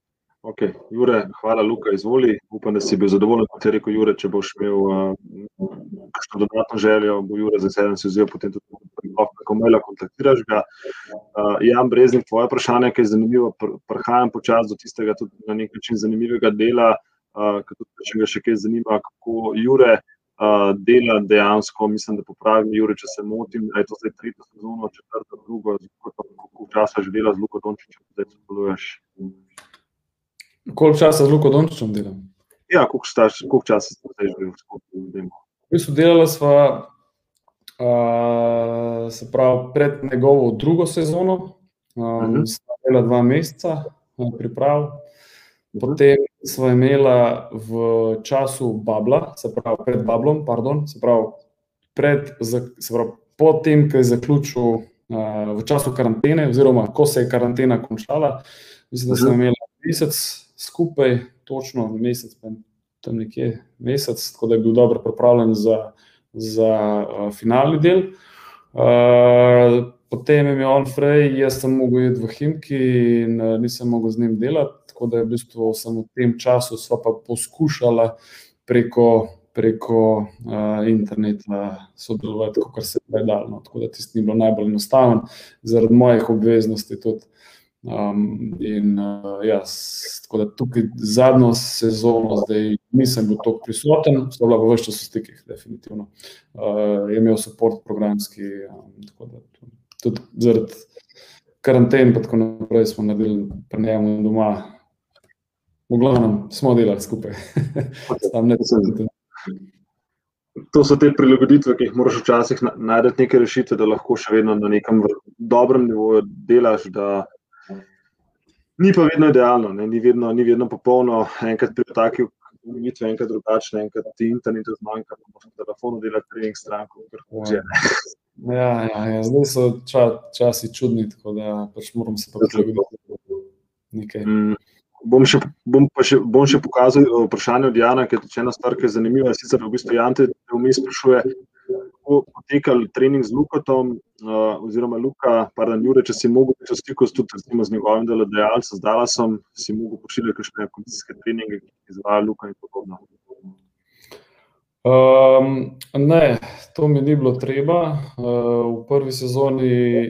Ok, Jure, hvala, Luka, izvoli. Upam, da si bil zadovoljen, kot je rekel Jure, če boš imel kakšno dodatno željo, bo Jure za sedem si vzel, potem tudi preko maila kontaktiraš ga. Jan Breznik, tvoje vprašanje, ki je zanimivo, prihajam počasi do tistega tudi na nek način zanimivega dela, ki tudi, če ga še kaj zanima, kako Jure dela dejansko, mislim, da popravim, Jure, če se motim, da je to zdaj 3. sezono, 4., 2., koliko časa že dela z Luko Dončićem, zdaj sodeluješ? Koliko časa z Luko Dončićem delam? Ja, koliko časa ste zdaj že skupaj? V bistvu delala sva, se pravi, pred njegovo 2. sezono, sva imela 2 meseca priprav, potem sva imela v času Babla, se pravi pred Bablom, se pravi po tem, ko je zaključil v času karantene, oziroma ko se je karantena končala, mislim, da sva imela mesec skupaj, točno mesec, tam nekje mesec, tako da je bil dobro pripravljen za finalni del. Potem je imel on fraj, jaz sem mogel iti v Himki in nisem mogel z njim delati, tako da je v bistvu sem v tem času sva pa poskušala preko interneta sodelovati, kakor se je dalo, tako da tisto ni bilo najbolj enostaven, zaradi mojih obveznosti tudi. Tako da tukaj zadnjo sezono zdaj nisem bil toliko prisoten, so bila pa ves čas v stikih, definitivno. Je imel support programski, tako da tudi zaradi karanten pa tako naprej smo naredili pri njemu doma. V glavnem smo delali skupaj. To so te prilagoditve, ki jih moraš včasih najti neke rešitve, da lahko še vedno na nekem dobrem nivoju delaš, da ni pa vedno idealno, ni vedno popolno, enkrat pri taki ugotovitvi, enkrat drugačne, enkrat ti internet zmanjka, pa moraš na telefonu delati trening stranko, kar hoče. Ja, zdaj so časi čudni, tako da pač moram se pa prilagoditi nekaj. Bom še pokazal vprašanje od Jana, ker je ena stvar, ki je zanimiva, sicer v bistvu Jan te vmes sprašuje, kako potekal trening z Lukotom, oziroma Jure, če si mogel biti v stiku tudi z njegovim delodajalcem, z Dallasom, si mogel pošiljati kakšne kondicijske treninge, ki jih izvaja Luka in podobno. Ne, to mi ni bilo treba. V prvi sezoni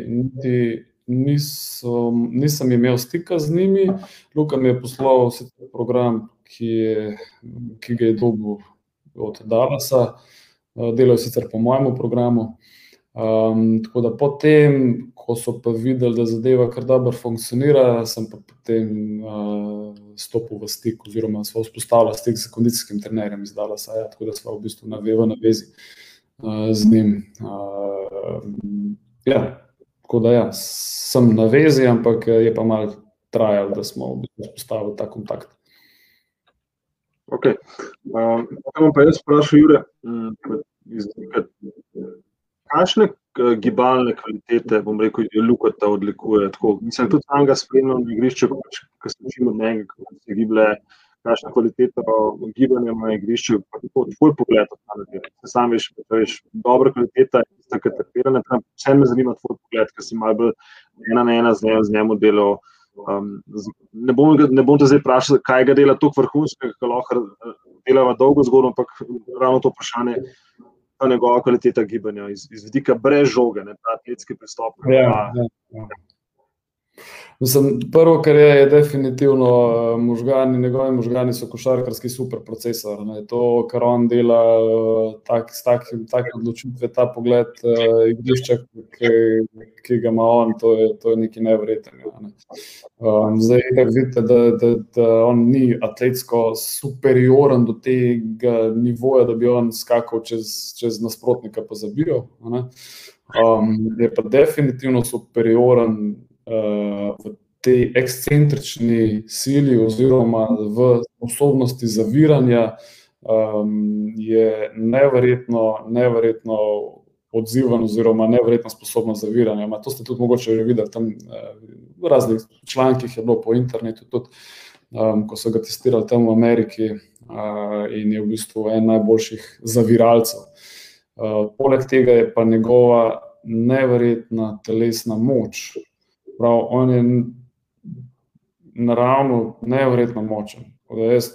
nisem imel stika z njimi. Luka mi je poslal program, ki ga je dobil od Dallasa. Delal sicer po mojemu programu. Tako da potem, ko so pa videli, da zadeva kar dobro funkcionira, sem pa potem stopil v stik, oziroma sva vzpostavila stik s kondicijskim trenerjem iz Dallasa, tako da sva v bistvu v navezi z njim. Tako da sem na vezi, ampak je pa malo trajalo, da smo v bistvu vzpostavili ta kontakt. Ok. Bom pa jaz vprašal, Jure, kakšne gibalne kvalitete, bom rekel, Lukota odlikuje? Mislim, tudi sam ga spremljam na igrišču, ko se učim od njega, kako se giblje, kakšna kvaliteta gibanja na igrišču, tvoj pogled od ta nadir. Sam veš, dobra kvaliteta je tista, ki terpira, vse me zanima tvoj pogled, ker si malo bolj ena na ena z njemu delal. Ne bom te zdaj vprašal, kaj ga dela toliko vrhunskega, ki lahko delava dolgo zgodbo, ampak ravno to vprašanje, ta njegova kvaliteta gibanja, iz vidika brez žoge, ta atletski pristop. Mislim, prvo, kar je definitivno možgani, njegovi možgani so košarkarski superprocesor. To, kar on dela, take odločitve, ta pogled igrišča, ki ga ima on, to je nekaj neverjetnega. Zdaj, vidite, da on ni atletsko superioren do tega nivoja, da bi on skakal čez nasprotnika pa zabijal. Je pa definitivno superioren v tej ekscentrični sili oziroma v sposobnosti zaviranja, je neverjetno odziven oziroma neverjetno sposobno zaviranja. To ste tudi mogoče že videli tam v raznih člankih, je bilo po internetu tudi, ko so ga testirali tam v Ameriki, in je v bistvu en najboljših zaviralcev. Poleg tega je pa njegova neverjetna telesna moč. Prav, on je naravno neverjetno močen. Jaz,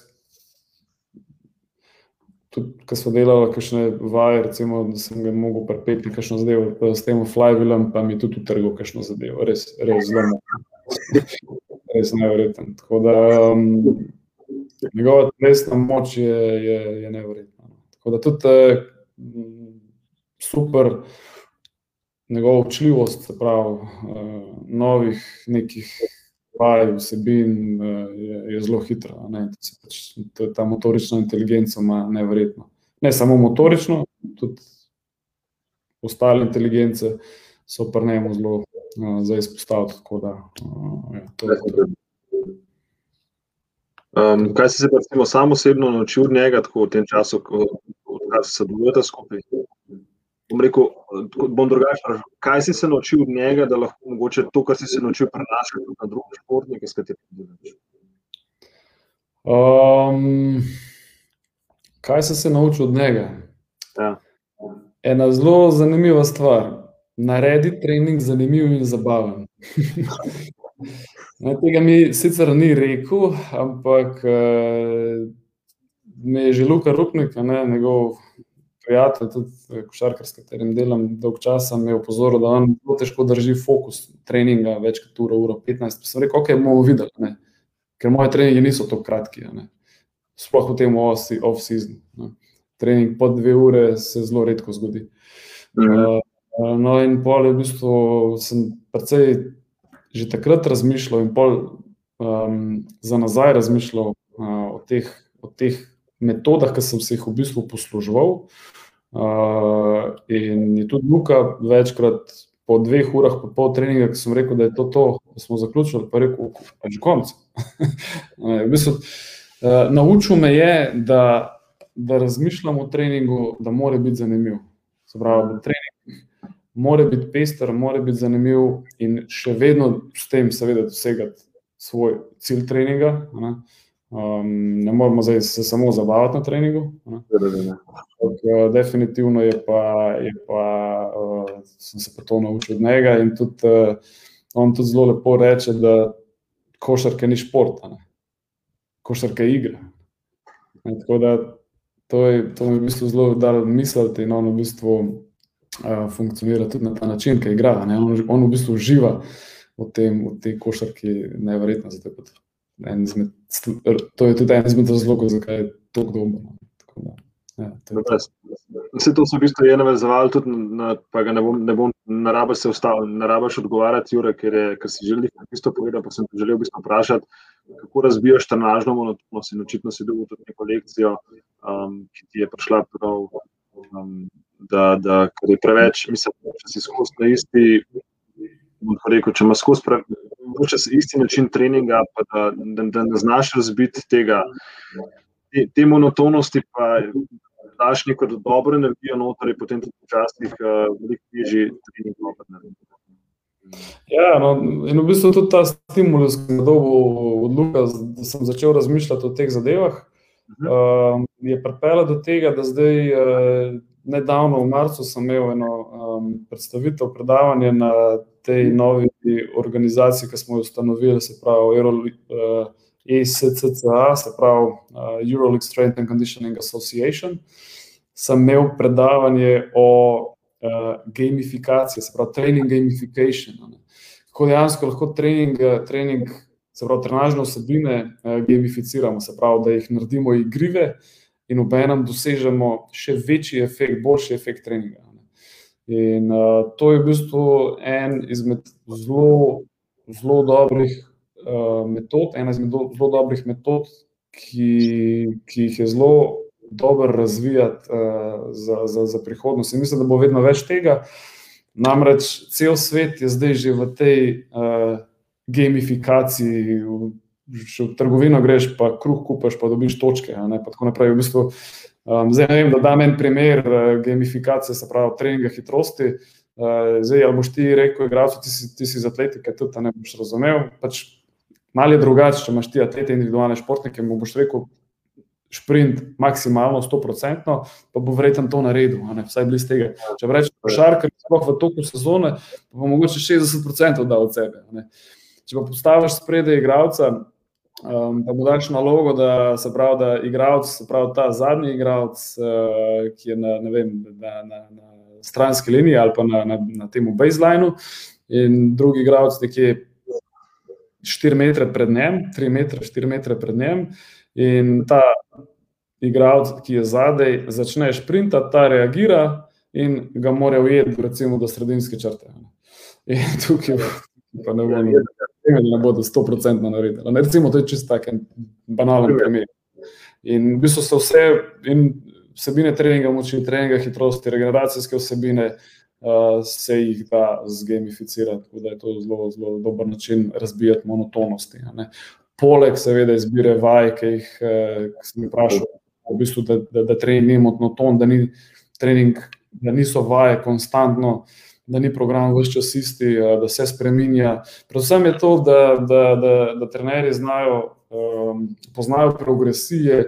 tudi, ko smo delali kakšne vaje, recimo, da sem ga mogel pripeti kakšno zadevo s tem flywheelom, pa mi tudi utrgal kakšno zadevo. Res zelo močen. Res neverjeten. Tako da njegova telesna moč je neverjetna. Tako da tudi super njegova učljivost, se pravi, novih nekih vaj, vsebin je zelo hitra. To je ta motorična inteligenca ima neverjetno. Ne samo motorično, tudi ostale inteligence so pri njemu zelo za izpostaviti. Tako da, to je to. Kaj si se pa sam osebno naučil od njega, tako v tem času, odkar se sodelujete skupaj? Bom drugače vprašal, kaj si se naučil od njega, da lahko mogoče to, kar si se naučil, prenašati na druge športnike, s katerimi delaš? Kaj sem se naučil od njega? Ja. Ena zelo zanimiva stvar. Naredi trening zanimiv in zabaven. Tega mi sicer ni rekel, ampak me je že Luka Rupnik, njegov prijatelj, tudi košarkar, s katerim delam dolg časa, me je opozoril, da on zelo težko drži fokus treninga več kot uro 15. Sem rekel, ok, bomo videli, ker moje treningi niso tako kratki, sploh v tem off-season. Trening po 2 ure se zelo redko zgodi. No in pol v bistvu sem precej že takrat razmišljal in pol za nazaj razmišljal o teh metodah, ki sem se jih v bistvu posluževal. In je tudi Luka večkrat po 2 urah, po pol treninga, ki sem rekel, da je to, da smo zaključili, pa rekel, pač konc. V bistvu, naučil me je, da razmišljam o treningu, da mora biti zanimiv. Se pravi, da trening mora biti pester, mora biti zanimiv in še vedno s tem seveda dosegati svoj cilj treninga. Ne moramo zdaj se samo zabavati na treningu. Definitivno sem se pa to naučil od njega in tudi on tudi zelo lepo reče, da košarka ni šport, košarka je igra. Tako da to mi v bistvu zelo dalo misliti in on v bistvu funkcionira tudi na ta način, ki igra. On v bistvu uživa v tej košarki neverjetno. To je tudi en izmed razlogov, zakaj je tako dobro. Vse to so v bistvu navezovali tudi, pa ga ne bom narabaš odgovarjati, Jure, ker si želel isto povedati, pa sem te želel v bistvu vprašati, kako razbijaš trenažno monotonost in očitno si dobil tudi neko lekcijo, ki ti je prišla prav, da ker je preveč, mislim, če si skozi na isti, bom rekel, če ima skozi isti način treninga, pa da ne znaš razbiti te monotonosti, pa daš neko dobro energijo noter, je potem tudi včasih veliko težji trening dobro narediti. Ja, in v bistvu tudi ta stimulus, ki je dobil od Luka, da sem začel razmišljati o teh zadevah, je pripeljal do tega, da zdaj nedavno v marcu sem imel eno predstavitev, predavanje na tej novi organizaciji, ki smo jo ustanovili, se pravi ESCCA, se pravi EuroLeague Strength and Conditioning Association. Sem imel predavanje o gamifikaciji, se pravi training gamification. Kako dejansko lahko trening, se pravi trenažne vsebine gamificiramo, se pravi, da jih naredimo igrive in obenem dosežemo še večji efekt, boljši efekt treninga. In to je v bistvu en izmed zelo dobrih metod, ena izmed zelo dobrih metod, ki jih je zelo dobro razvijati za prihodnost. In mislim, da bo vedno več tega. Namreč cel svet je zdaj že v tej gamifikaciji, če v trgovino greš, pa kruh kupaš, pa dobiš točke, pa tako naprej. V bistvu, zdaj ne vem, da dam en primer gamifikacije, se pravi treninga hitrosti. Zdaj, ali boš ti rekel igralcu, ti si iz atletike, tudi ne boš razumel. Pač malo je drugače, če imaš ti atlete, individualne športnike, mu boš rekel šprint maksimalno 100%, pa bo verjetno to naredil, vsaj blizu tega. Če bi rekel košarkar, sploh v toku sezone, pa bo mogoče 60% dal od sebe. Če pa postaviš spredaj igralca, da mu daš nalogo, da se pravi, da igralec, se pravi ta zadnji igralec, ki je na stranski liniji ali pa na temu baselineu, in drugi igralec nekje 4 metre pred njem, 3 metre, 4 metre pred njem, in ta igralec, ki je zadaj, začne šprintati, ta reagira in ga mora ujeti, recimo, do sredinske črte. In tukaj pa ne bodo 100% naredili. Recimo, to je čisto tak banalen primer. In v bistvu so vse vsebine treninga moči, treninga hitrosti, regeneracijske vsebine, se jih da zgamificirati, tako da je to zelo, zelo dober način razbijati monotonosti. Poleg seveda izbire vaj, ki sem vprašal, v bistvu, da trening ni monoton, da ni trening, da niso vaje konstantno, da ni program ves čas isti, da se spreminja. Predvsem je to, da trenerji poznajo progresije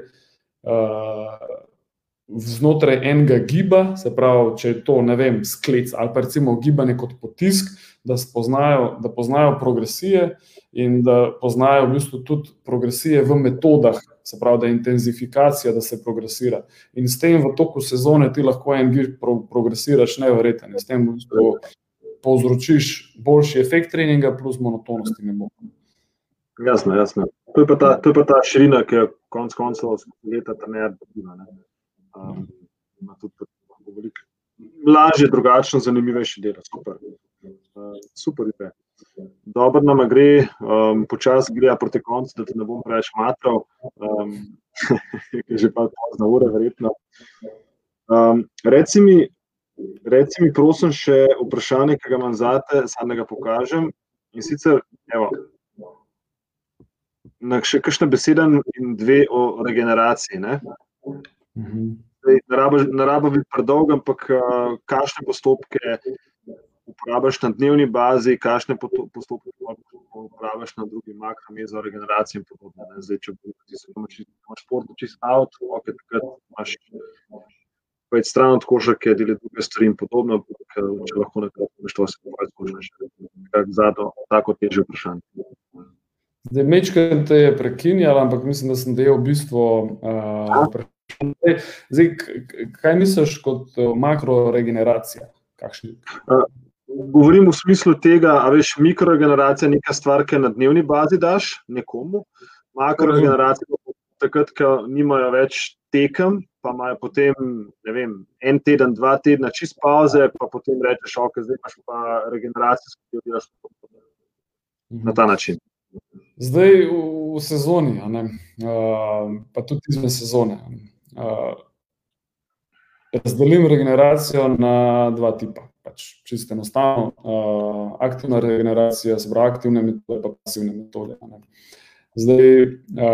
znotraj enega giba, se pravi, če je to, ne vem, sklec ali pa recimo gibanje kot potisk, da poznajo progresije in da poznajo v bistvu tudi progresije v metodah, se pravi, da je intenzifikacija, da se progresira. In s tem v toku sezone ti lahko en gib progresiraš neverjeten. S tem povzročiš boljši efekt treninga plus monotonosti ne bo. Jasno. To je pa ta širina, ki je konec koncev leta trener dobiva. Ima tudi veliko lažje, drugačno, zanimivejše delo. Super je. Dobro nama gre, počasi gre proti koncu, da te ne bom preveč matral, je že pa pozna ura, verjetno. Reci mi, prosim, še vprašanje, ki ga imam zate, sam da ga pokažem. In sicer, evo, še kakšna beseda in dve o regeneraciji, ne? Ne raba biti predolg, ampak kakšne postopke uporabiš na dnevni bazi, kakšne postopke uporabiš na drugi makro, mezo, regeneracijo in podobno. Zdaj, če imaš športno čist out, takrat imaš več stran od košarke, deli druge stvari in podobno, če lahko nekako to se izkušneš. Tako težje vprašanje. Zdaj, mečkaj te je prekinjal, ampak mislim, da sem dejal v bistvu Zdaj, kaj misliš kot makroregeneracija? Govorim v smislu tega, a veš, mikroregeneracija je neka stvar, ki na dnevni bazi daš nekomu, makroregeneracija pa takrat, ko nimajo več tekem, pa imajo potem, ne vem, en teden, 2 tedna čist pauze, pa potem rečeš, zdaj imaš pa regeneracijo, ki jo delaš na ta način. Zdaj v sezoni, pa tudi izven sezone, razdelim regeneracijo na 2 tipa. Čisto enostavno, aktivna regeneracija, se pravi aktivne metode pa pasivne metode. Zdaj,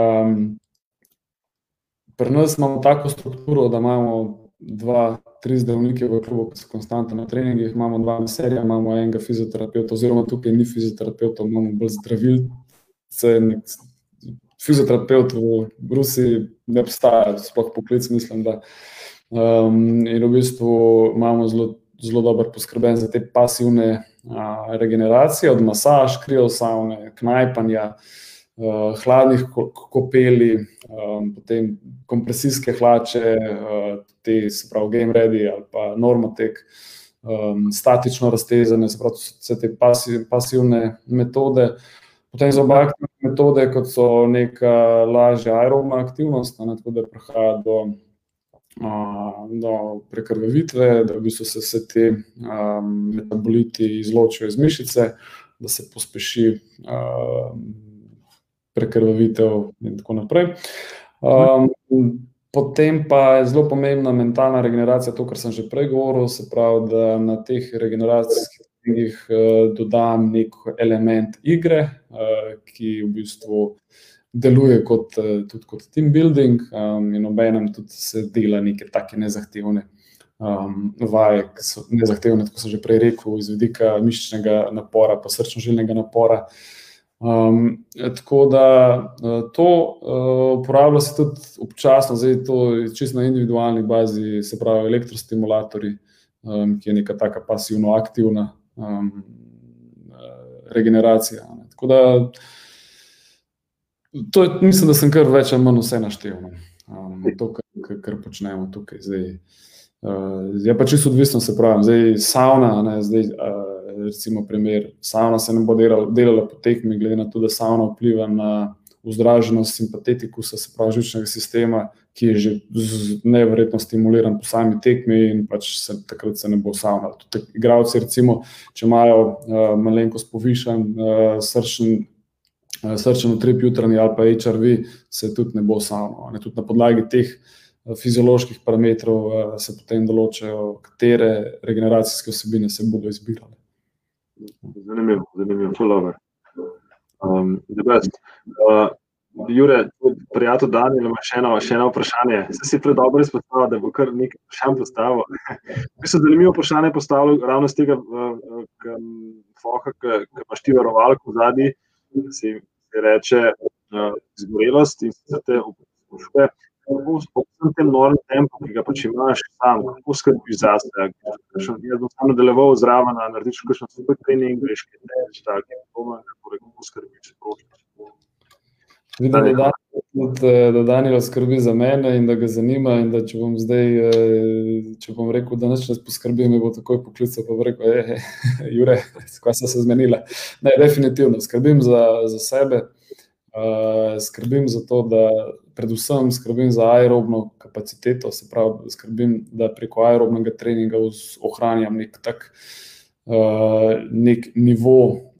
pri nas imamo tako strukturo, da imamo 2-3 zdravnike v klubu, ki so konstantno na treningih, imamo 2 maserja, imamo enega fizioterapeuta, oziroma tukaj ni fizioterapeuta, imamo bolj zdravilce. Fizioterapeut v Rusiji ne obstaja, sploh poklic, mislim, da. In v bistvu imamo zelo dobro poskrben za te pasivne regeneracije, od masaž, kriosavne, knajpanja, hladnih kopeli, potem kompresijske hlače, te, se pravi, game ready ali pa normatek, statično raztezanje, se pravi, vse te pasivne metode. Potem so aktivne metode, kot so neka lažja aerobna aktivnost, tako da prihaja do prekrvavitve, da v bistvu se vse te metaboliti izločijo iz mišice, da se pospeši prekrvavitev in tako naprej. Potem pa je zelo pomembna mentalna regeneracija, to, kar sem že prej govoril, se pravi, da na teh regeneracijskih treningih dodam nek element igre, ki v bistvu deluje tudi kot team building, in obenem tudi se dela neke take nezahtevne vaje, ki so nezahtevne, tako sem že prej rekel, iz vidika mišičnega napora pa srčno-žilnega napora. Tako da to uporablja se tudi občasno, zdaj to je čisto na individualni bazi, se pravi elektrostimulatorji, ki je neka taka pasivno-aktivna regeneracija. Tako da Mislim, da sem kar več ali manj vse naštel. To, kar počnemo tukaj. Zdaj, je pa čisto odvisno, se pravi. Zdaj savna, recimo primer, savna se ne bo delala po tekmi, glede na to, da savna vpliva na vzdraženost simpatetikusa, se pravi živčnega sistema, ki je že neverjetno stimuliran po sami tekmi in pač takrat se ne bo savnal. Tudi igralci, recimo, če imajo malenkost povišan srčen utrip jutranji ali pa HRV, se tudi ne bo savnal. Tudi na podlagi teh fizioloških parametrov se potem določajo, katere regeneracijske vsebine se bodo izbirale. Zanimivo, full over. Jure, prijatelj Daniel ima še eno vprašanje. Se si predobro izpostavil, da bo kar nekaj vprašanj postavil. Zanimivo vprašanje postavil ravno z tega foha, ki imaš ti varovalko v zadnji, si reče izgorelost in se te upoštuje. Kako v tem norem tempu, ki ga pač imaš sam, kako skrbiš zase? Jaz bom sam nadaljeval zraven, narediš kakšen super trening, greš kaj teč, kako skrbiš sproščaš? Vidim, da Daniel skrbi za mene in da ga zanima in da če bom rekel, da nič ne poskrbi, me bo takoj poklical pa bo rekel, Jure, kaj se zmenila? Ne, definitivno, skrbim za sebe, skrbim za to, da predvsem skrbim za aerobno kapaciteto, se pravi, skrbim, da preko aerobnega treninga ohranjam nek nivo,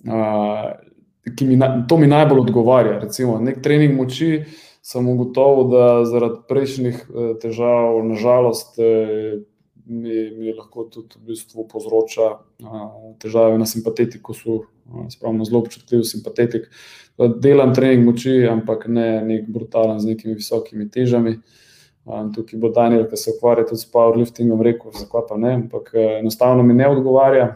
to mi najbolj odgovarja. Recimo, nek trening moči sem ugotovil, da zaradi prejšnjih težav, nažalost, mi lahko tudi v bistvu povzroča težave na simpatetikusu, se pravi, na zelo občutljiv simpatetik. Delam trening moči, ampak ne nek brutalen z nekimi visokimi težami. Tukaj bo Daniel, ki se ukvarja tudi s powerliftingom, rekel, zakaj pa ne, ampak enostavno mi ne odgovarja.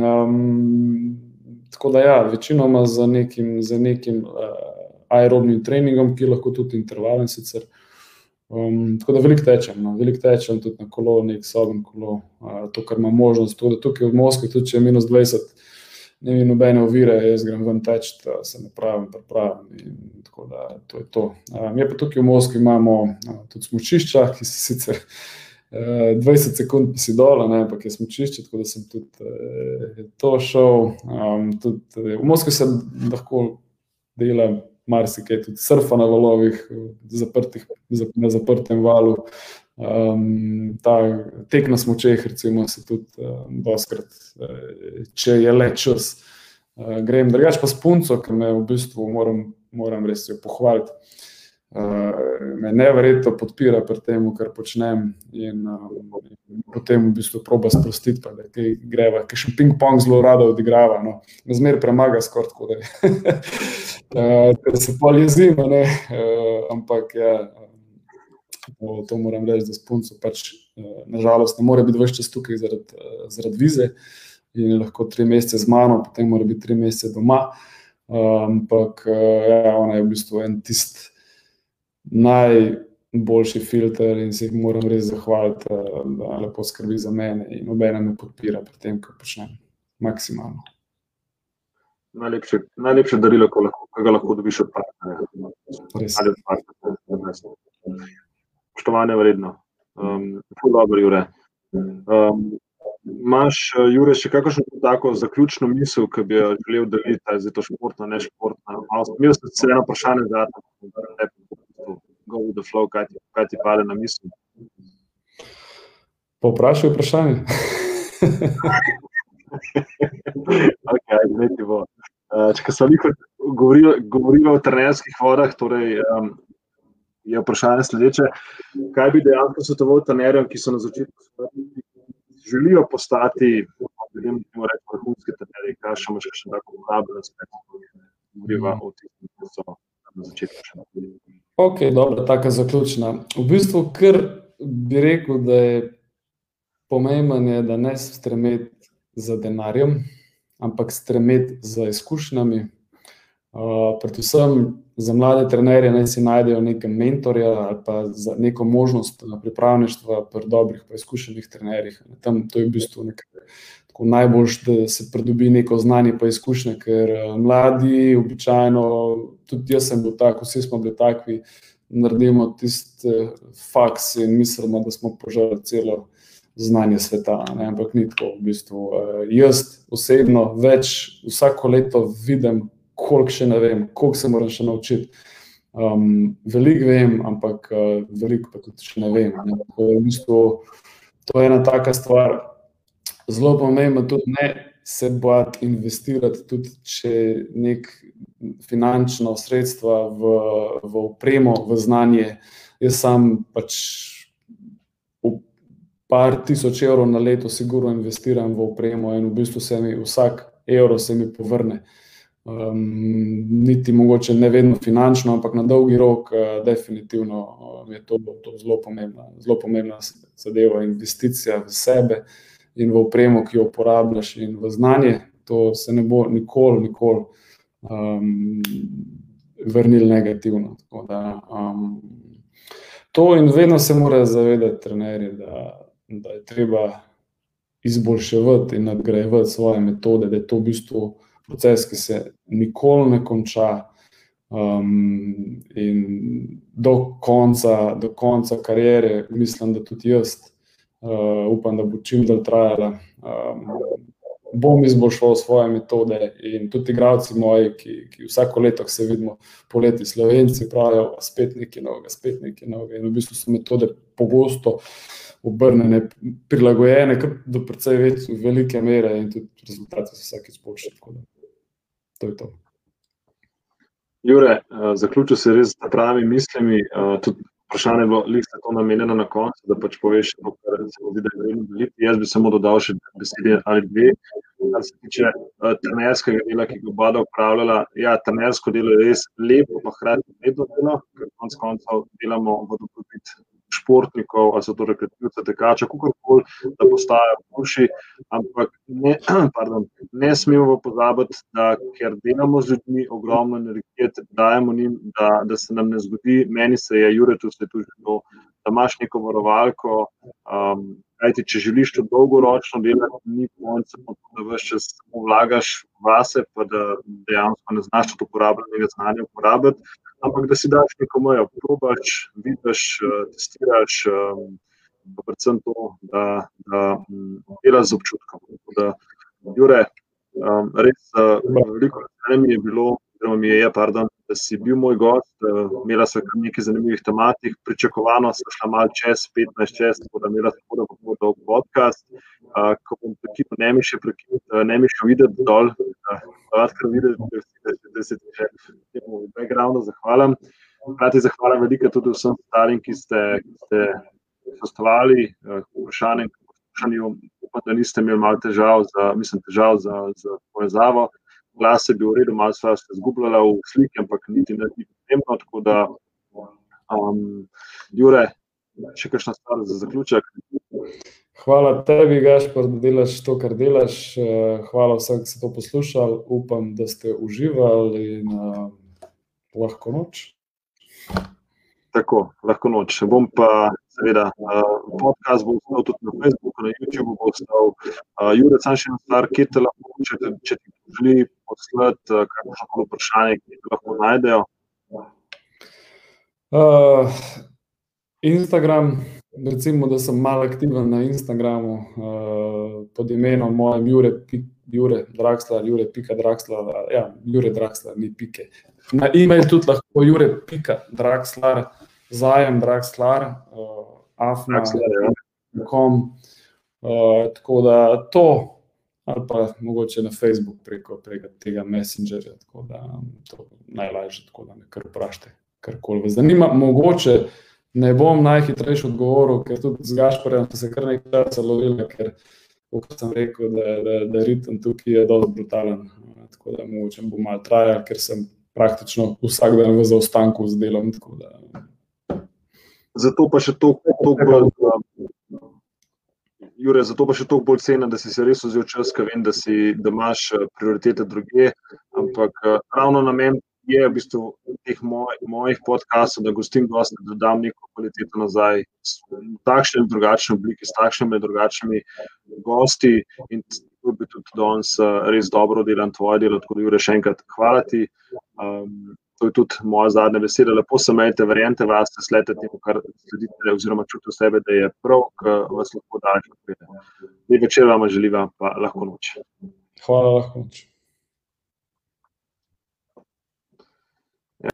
Tako da ja, večinoma za nekim aerobnim treningom, ki je lahko tudi intervalen sicer. Tako da veliko tečem tudi na kolo, nek soben kolo, to, kar ima možnost. Tudi tukaj v Moskvi, tudi če je -20, ne mi nobene ovire, jaz grem ven teč, se pripravim. Tako da to je to. Je pa tukaj v Moskvi imamo tudi smučišča, ki se sicer 20 sekund pa si dol, ampak je smučišče, tako da sem tudi to šel. V Moskvi se lahko dela marsikaj, tudi surfa na valovih, na zaprtem valu. Ta tek na smučeh, recimo, se tudi doskrat, če je le čas, grem. Drugače pa s punco, ker me v bistvu moram res jo pohvaliti. Me neverjetno podpira pri tem, kar počnem in potem v bistvu proba sprostiti, pa da kaj greva, kakšen ping-pong zelo rada odigrava, no. Me zmer premaga skoraj tako, da se pol jezim, ampak ja, to moram reči, da s punco pač nažalost ne more biti ves čas tukaj zaradi vize in lahko 3 mesece z mano, potem mora biti 3 mesece doma, ampak ja, ona je v bistvu en tist najboljši filter in se jih moram res zahvaliti, da lepo skrbi za mene in obenem me podpira pri tem, kar počnem, maksimalno. Najlepše darilo, ko ga lahko dobiš od partnerja. Res. Ali od partnerja. Poštovanje vredno. Ful dobro, Jure. Imaš, Jure, še kakšno tako zaključno misel, ki bi jo želel deliti, ali je to športno, ne športno? Imel sem se eno vprašanje zadnje, go with the flow, kaj ti pade na misel? Povprašaj vprašanje. Ok, ne ti bo. Če smo govorili o trenerskih vodah, torej je vprašanje sledeče. Kaj bi dejansko svetoval trenerjem, ki so na začetku želijo postati vrhunski trenerji, kaj še imaš kakšen tako uporaben aspekt, govoriva o tistem, ki so na začetku še naredili? Ok, dobro, taka zaključna. V bistvu, kar bi rekel, da je pomemben je, da ne stremeti za denarjem, ampak stremeti za izkušnjami. Predvsem za mlade trenerje naj si najdejo nekega mentorja ali pa za neko možnost pripravništva pri dobrih pa izkušenih trenerjih. Tam to je v bistvu tako najboljš, da se pridobi neko znanje pa izkušnje, ker mladi običajno, tudi jaz sem bil tak, vsi smo bili takvi, naredimo tisti faks in mislimo, da smo požali celo znanje sveta, ne? Ampak ni tako v bistvu. Jaz osebno vsako leto vidim, koliko še ne vem, koliko se moram še naučiti. Veliko vem, ampak veliko pa tudi še ne vem. Ne? V bistvu, to je ena taka stvar, zelo pomembno tudi ne se bati investirati, tudi če nek finančno sredstva v opremo, v znanje. Jaz sam pač par tisoč evrov na leto sigurno investiram v opremo in v bistvu vsak evro se mi povrne. Niti mogoče ne vedno finančno, ampak na dolgi rok definitivno je to zelo pomembna zadeva, investicija v sebe in v opremo, ki jo uporabljaš, in v znanje. To se ne bo nikoli vrnilo negativno. Tako da, to in vedno se mora zavedati trenerji, da je treba izboljševati in nadgrajevati svoje metode, da je to v bistvu proces, ki se nikoli ne konča, in do konca kariere, mislim, da tudi jaz upam, da bo čim dalj trajala, bom izboljšal svoje metode in tudi igralci moji, ki vsako leto, ko se vidimo poleti, Slovenci pravijo, spet nekaj novega, in v bistvu so metode pogosto obrnjene, prilagojene do precej velike mere in tudi rezultati so vsakič boljši. To je to. Jure, zaključil se res z pravimi mislimi, tudi vprašanje je bilo, ste to namenjeno na koncu, da pač poveš, kar se mi zdi, da je vredno deliti. Jaz bi samo dodal še besede ali dve. Kar se tiče trenerskega dela, ki ga Bada upravljala, ja, trenersko delo je res lepo, pa hkrati vredno delo, ker konec koncev delamo v dobrobit športnikov, ali so to rekreativce, tekača, kakorkoli, da postajajo boljši, ampak ne smemo pozabiti, da ker delamo z ljudmi ogromno energije, dajemo njim, da se nam ne zgodi, meni se je, Jure, tu se je tudi to, da imaš neko varovalko, kajti, če želiš to dolgoročno delati, ni konca, da ves čas vlagaš vase, pa da dejansko ne znaš to uporabljenega znanja uporabiti, ampak da si daš neko mejo, probaš, vidiš, testiraš, pa predvsem to, da delaš z občutkom. Jure, res veliko mi je bilo, da si bil moj gost, imela sva kar nekaj zanimivih tematik, pričakovano sva šla malo čez, 15 čez, tako da imela sva tako dolg podcast, ko bom prekinil, ne mi še videti dol, da se ti še temu backgroundu zahvalim. Hkrati zahvalim veliko tudi vsem ostalim, ki ste gostovali, vprašanjem, upam, da niste imeli malo težav za povezavo. Glas je bil v redu, malo sva se zgubljala v sliki, ampak niti ne pomembno, tako da, Jure, še kakšna stvar za zaključek? Hvala tebi, Gašper, da delaš to, kar delaš. Hvala vsem, ki ste to poslušali. Upam, da ste uživali in lahko noč. Tako, lahko noč. Bom pa, seveda, podcast bo ostal tudi na Facebooku, na YouTubeu bo ostal. Jure, sam še ena stvar, kje te lahko, če ti želi poslati kakšno vprašanje, ki te lahko najdejo? Instagram, recimo, da sem malo aktiven na Instagramu, pod imenom mojem Jure Draxler, Jure.Draxler, ja, Jure Draxler, ni pike. Na e-mail tudi lahko Jure.Draxler, Draxler, afna.com, tako da to, ali pa mogoče na Facebook preko tega Messengerja, tako da to najlažje, tako da me kar vprašajte, karkoli vas zanima. Mogoče ne bom najhitrejši odgovoril, ker tudi z Gašperjem se kar nekaj časa lovila, ker, kot sem rekel, da ritem tukaj je dosti brutalen, tako da mogoče bo malo trajal, ker sem praktično vsak dan v zaostanku z delom, tako da. Zato pa še toliko bolj, Jure, zato pa še toliko bolj cenim, da si se res vzel čas, ker vem, da imaš prioritete drugje, ampak ravno namen je v bistvu teh mojih podcastov, da gostim goste, da dam neko kvaliteto nazaj v takšni in drugačni obliki, s takšnimi in drugačnimi gosti in to bi tudi danes res dobro delam tvoje delo, tako da Jure, še enkrat hvala ti. To je tudi moja zadnja beseda. Lepo se imejte, verjemite vase, sledite temu, kar sledite, oziroma čutite v sebe, da je prav, ki vas lahko daleč odpelje. Lep večer vam želiva, pa lahko noč. Hvala, lahko noč.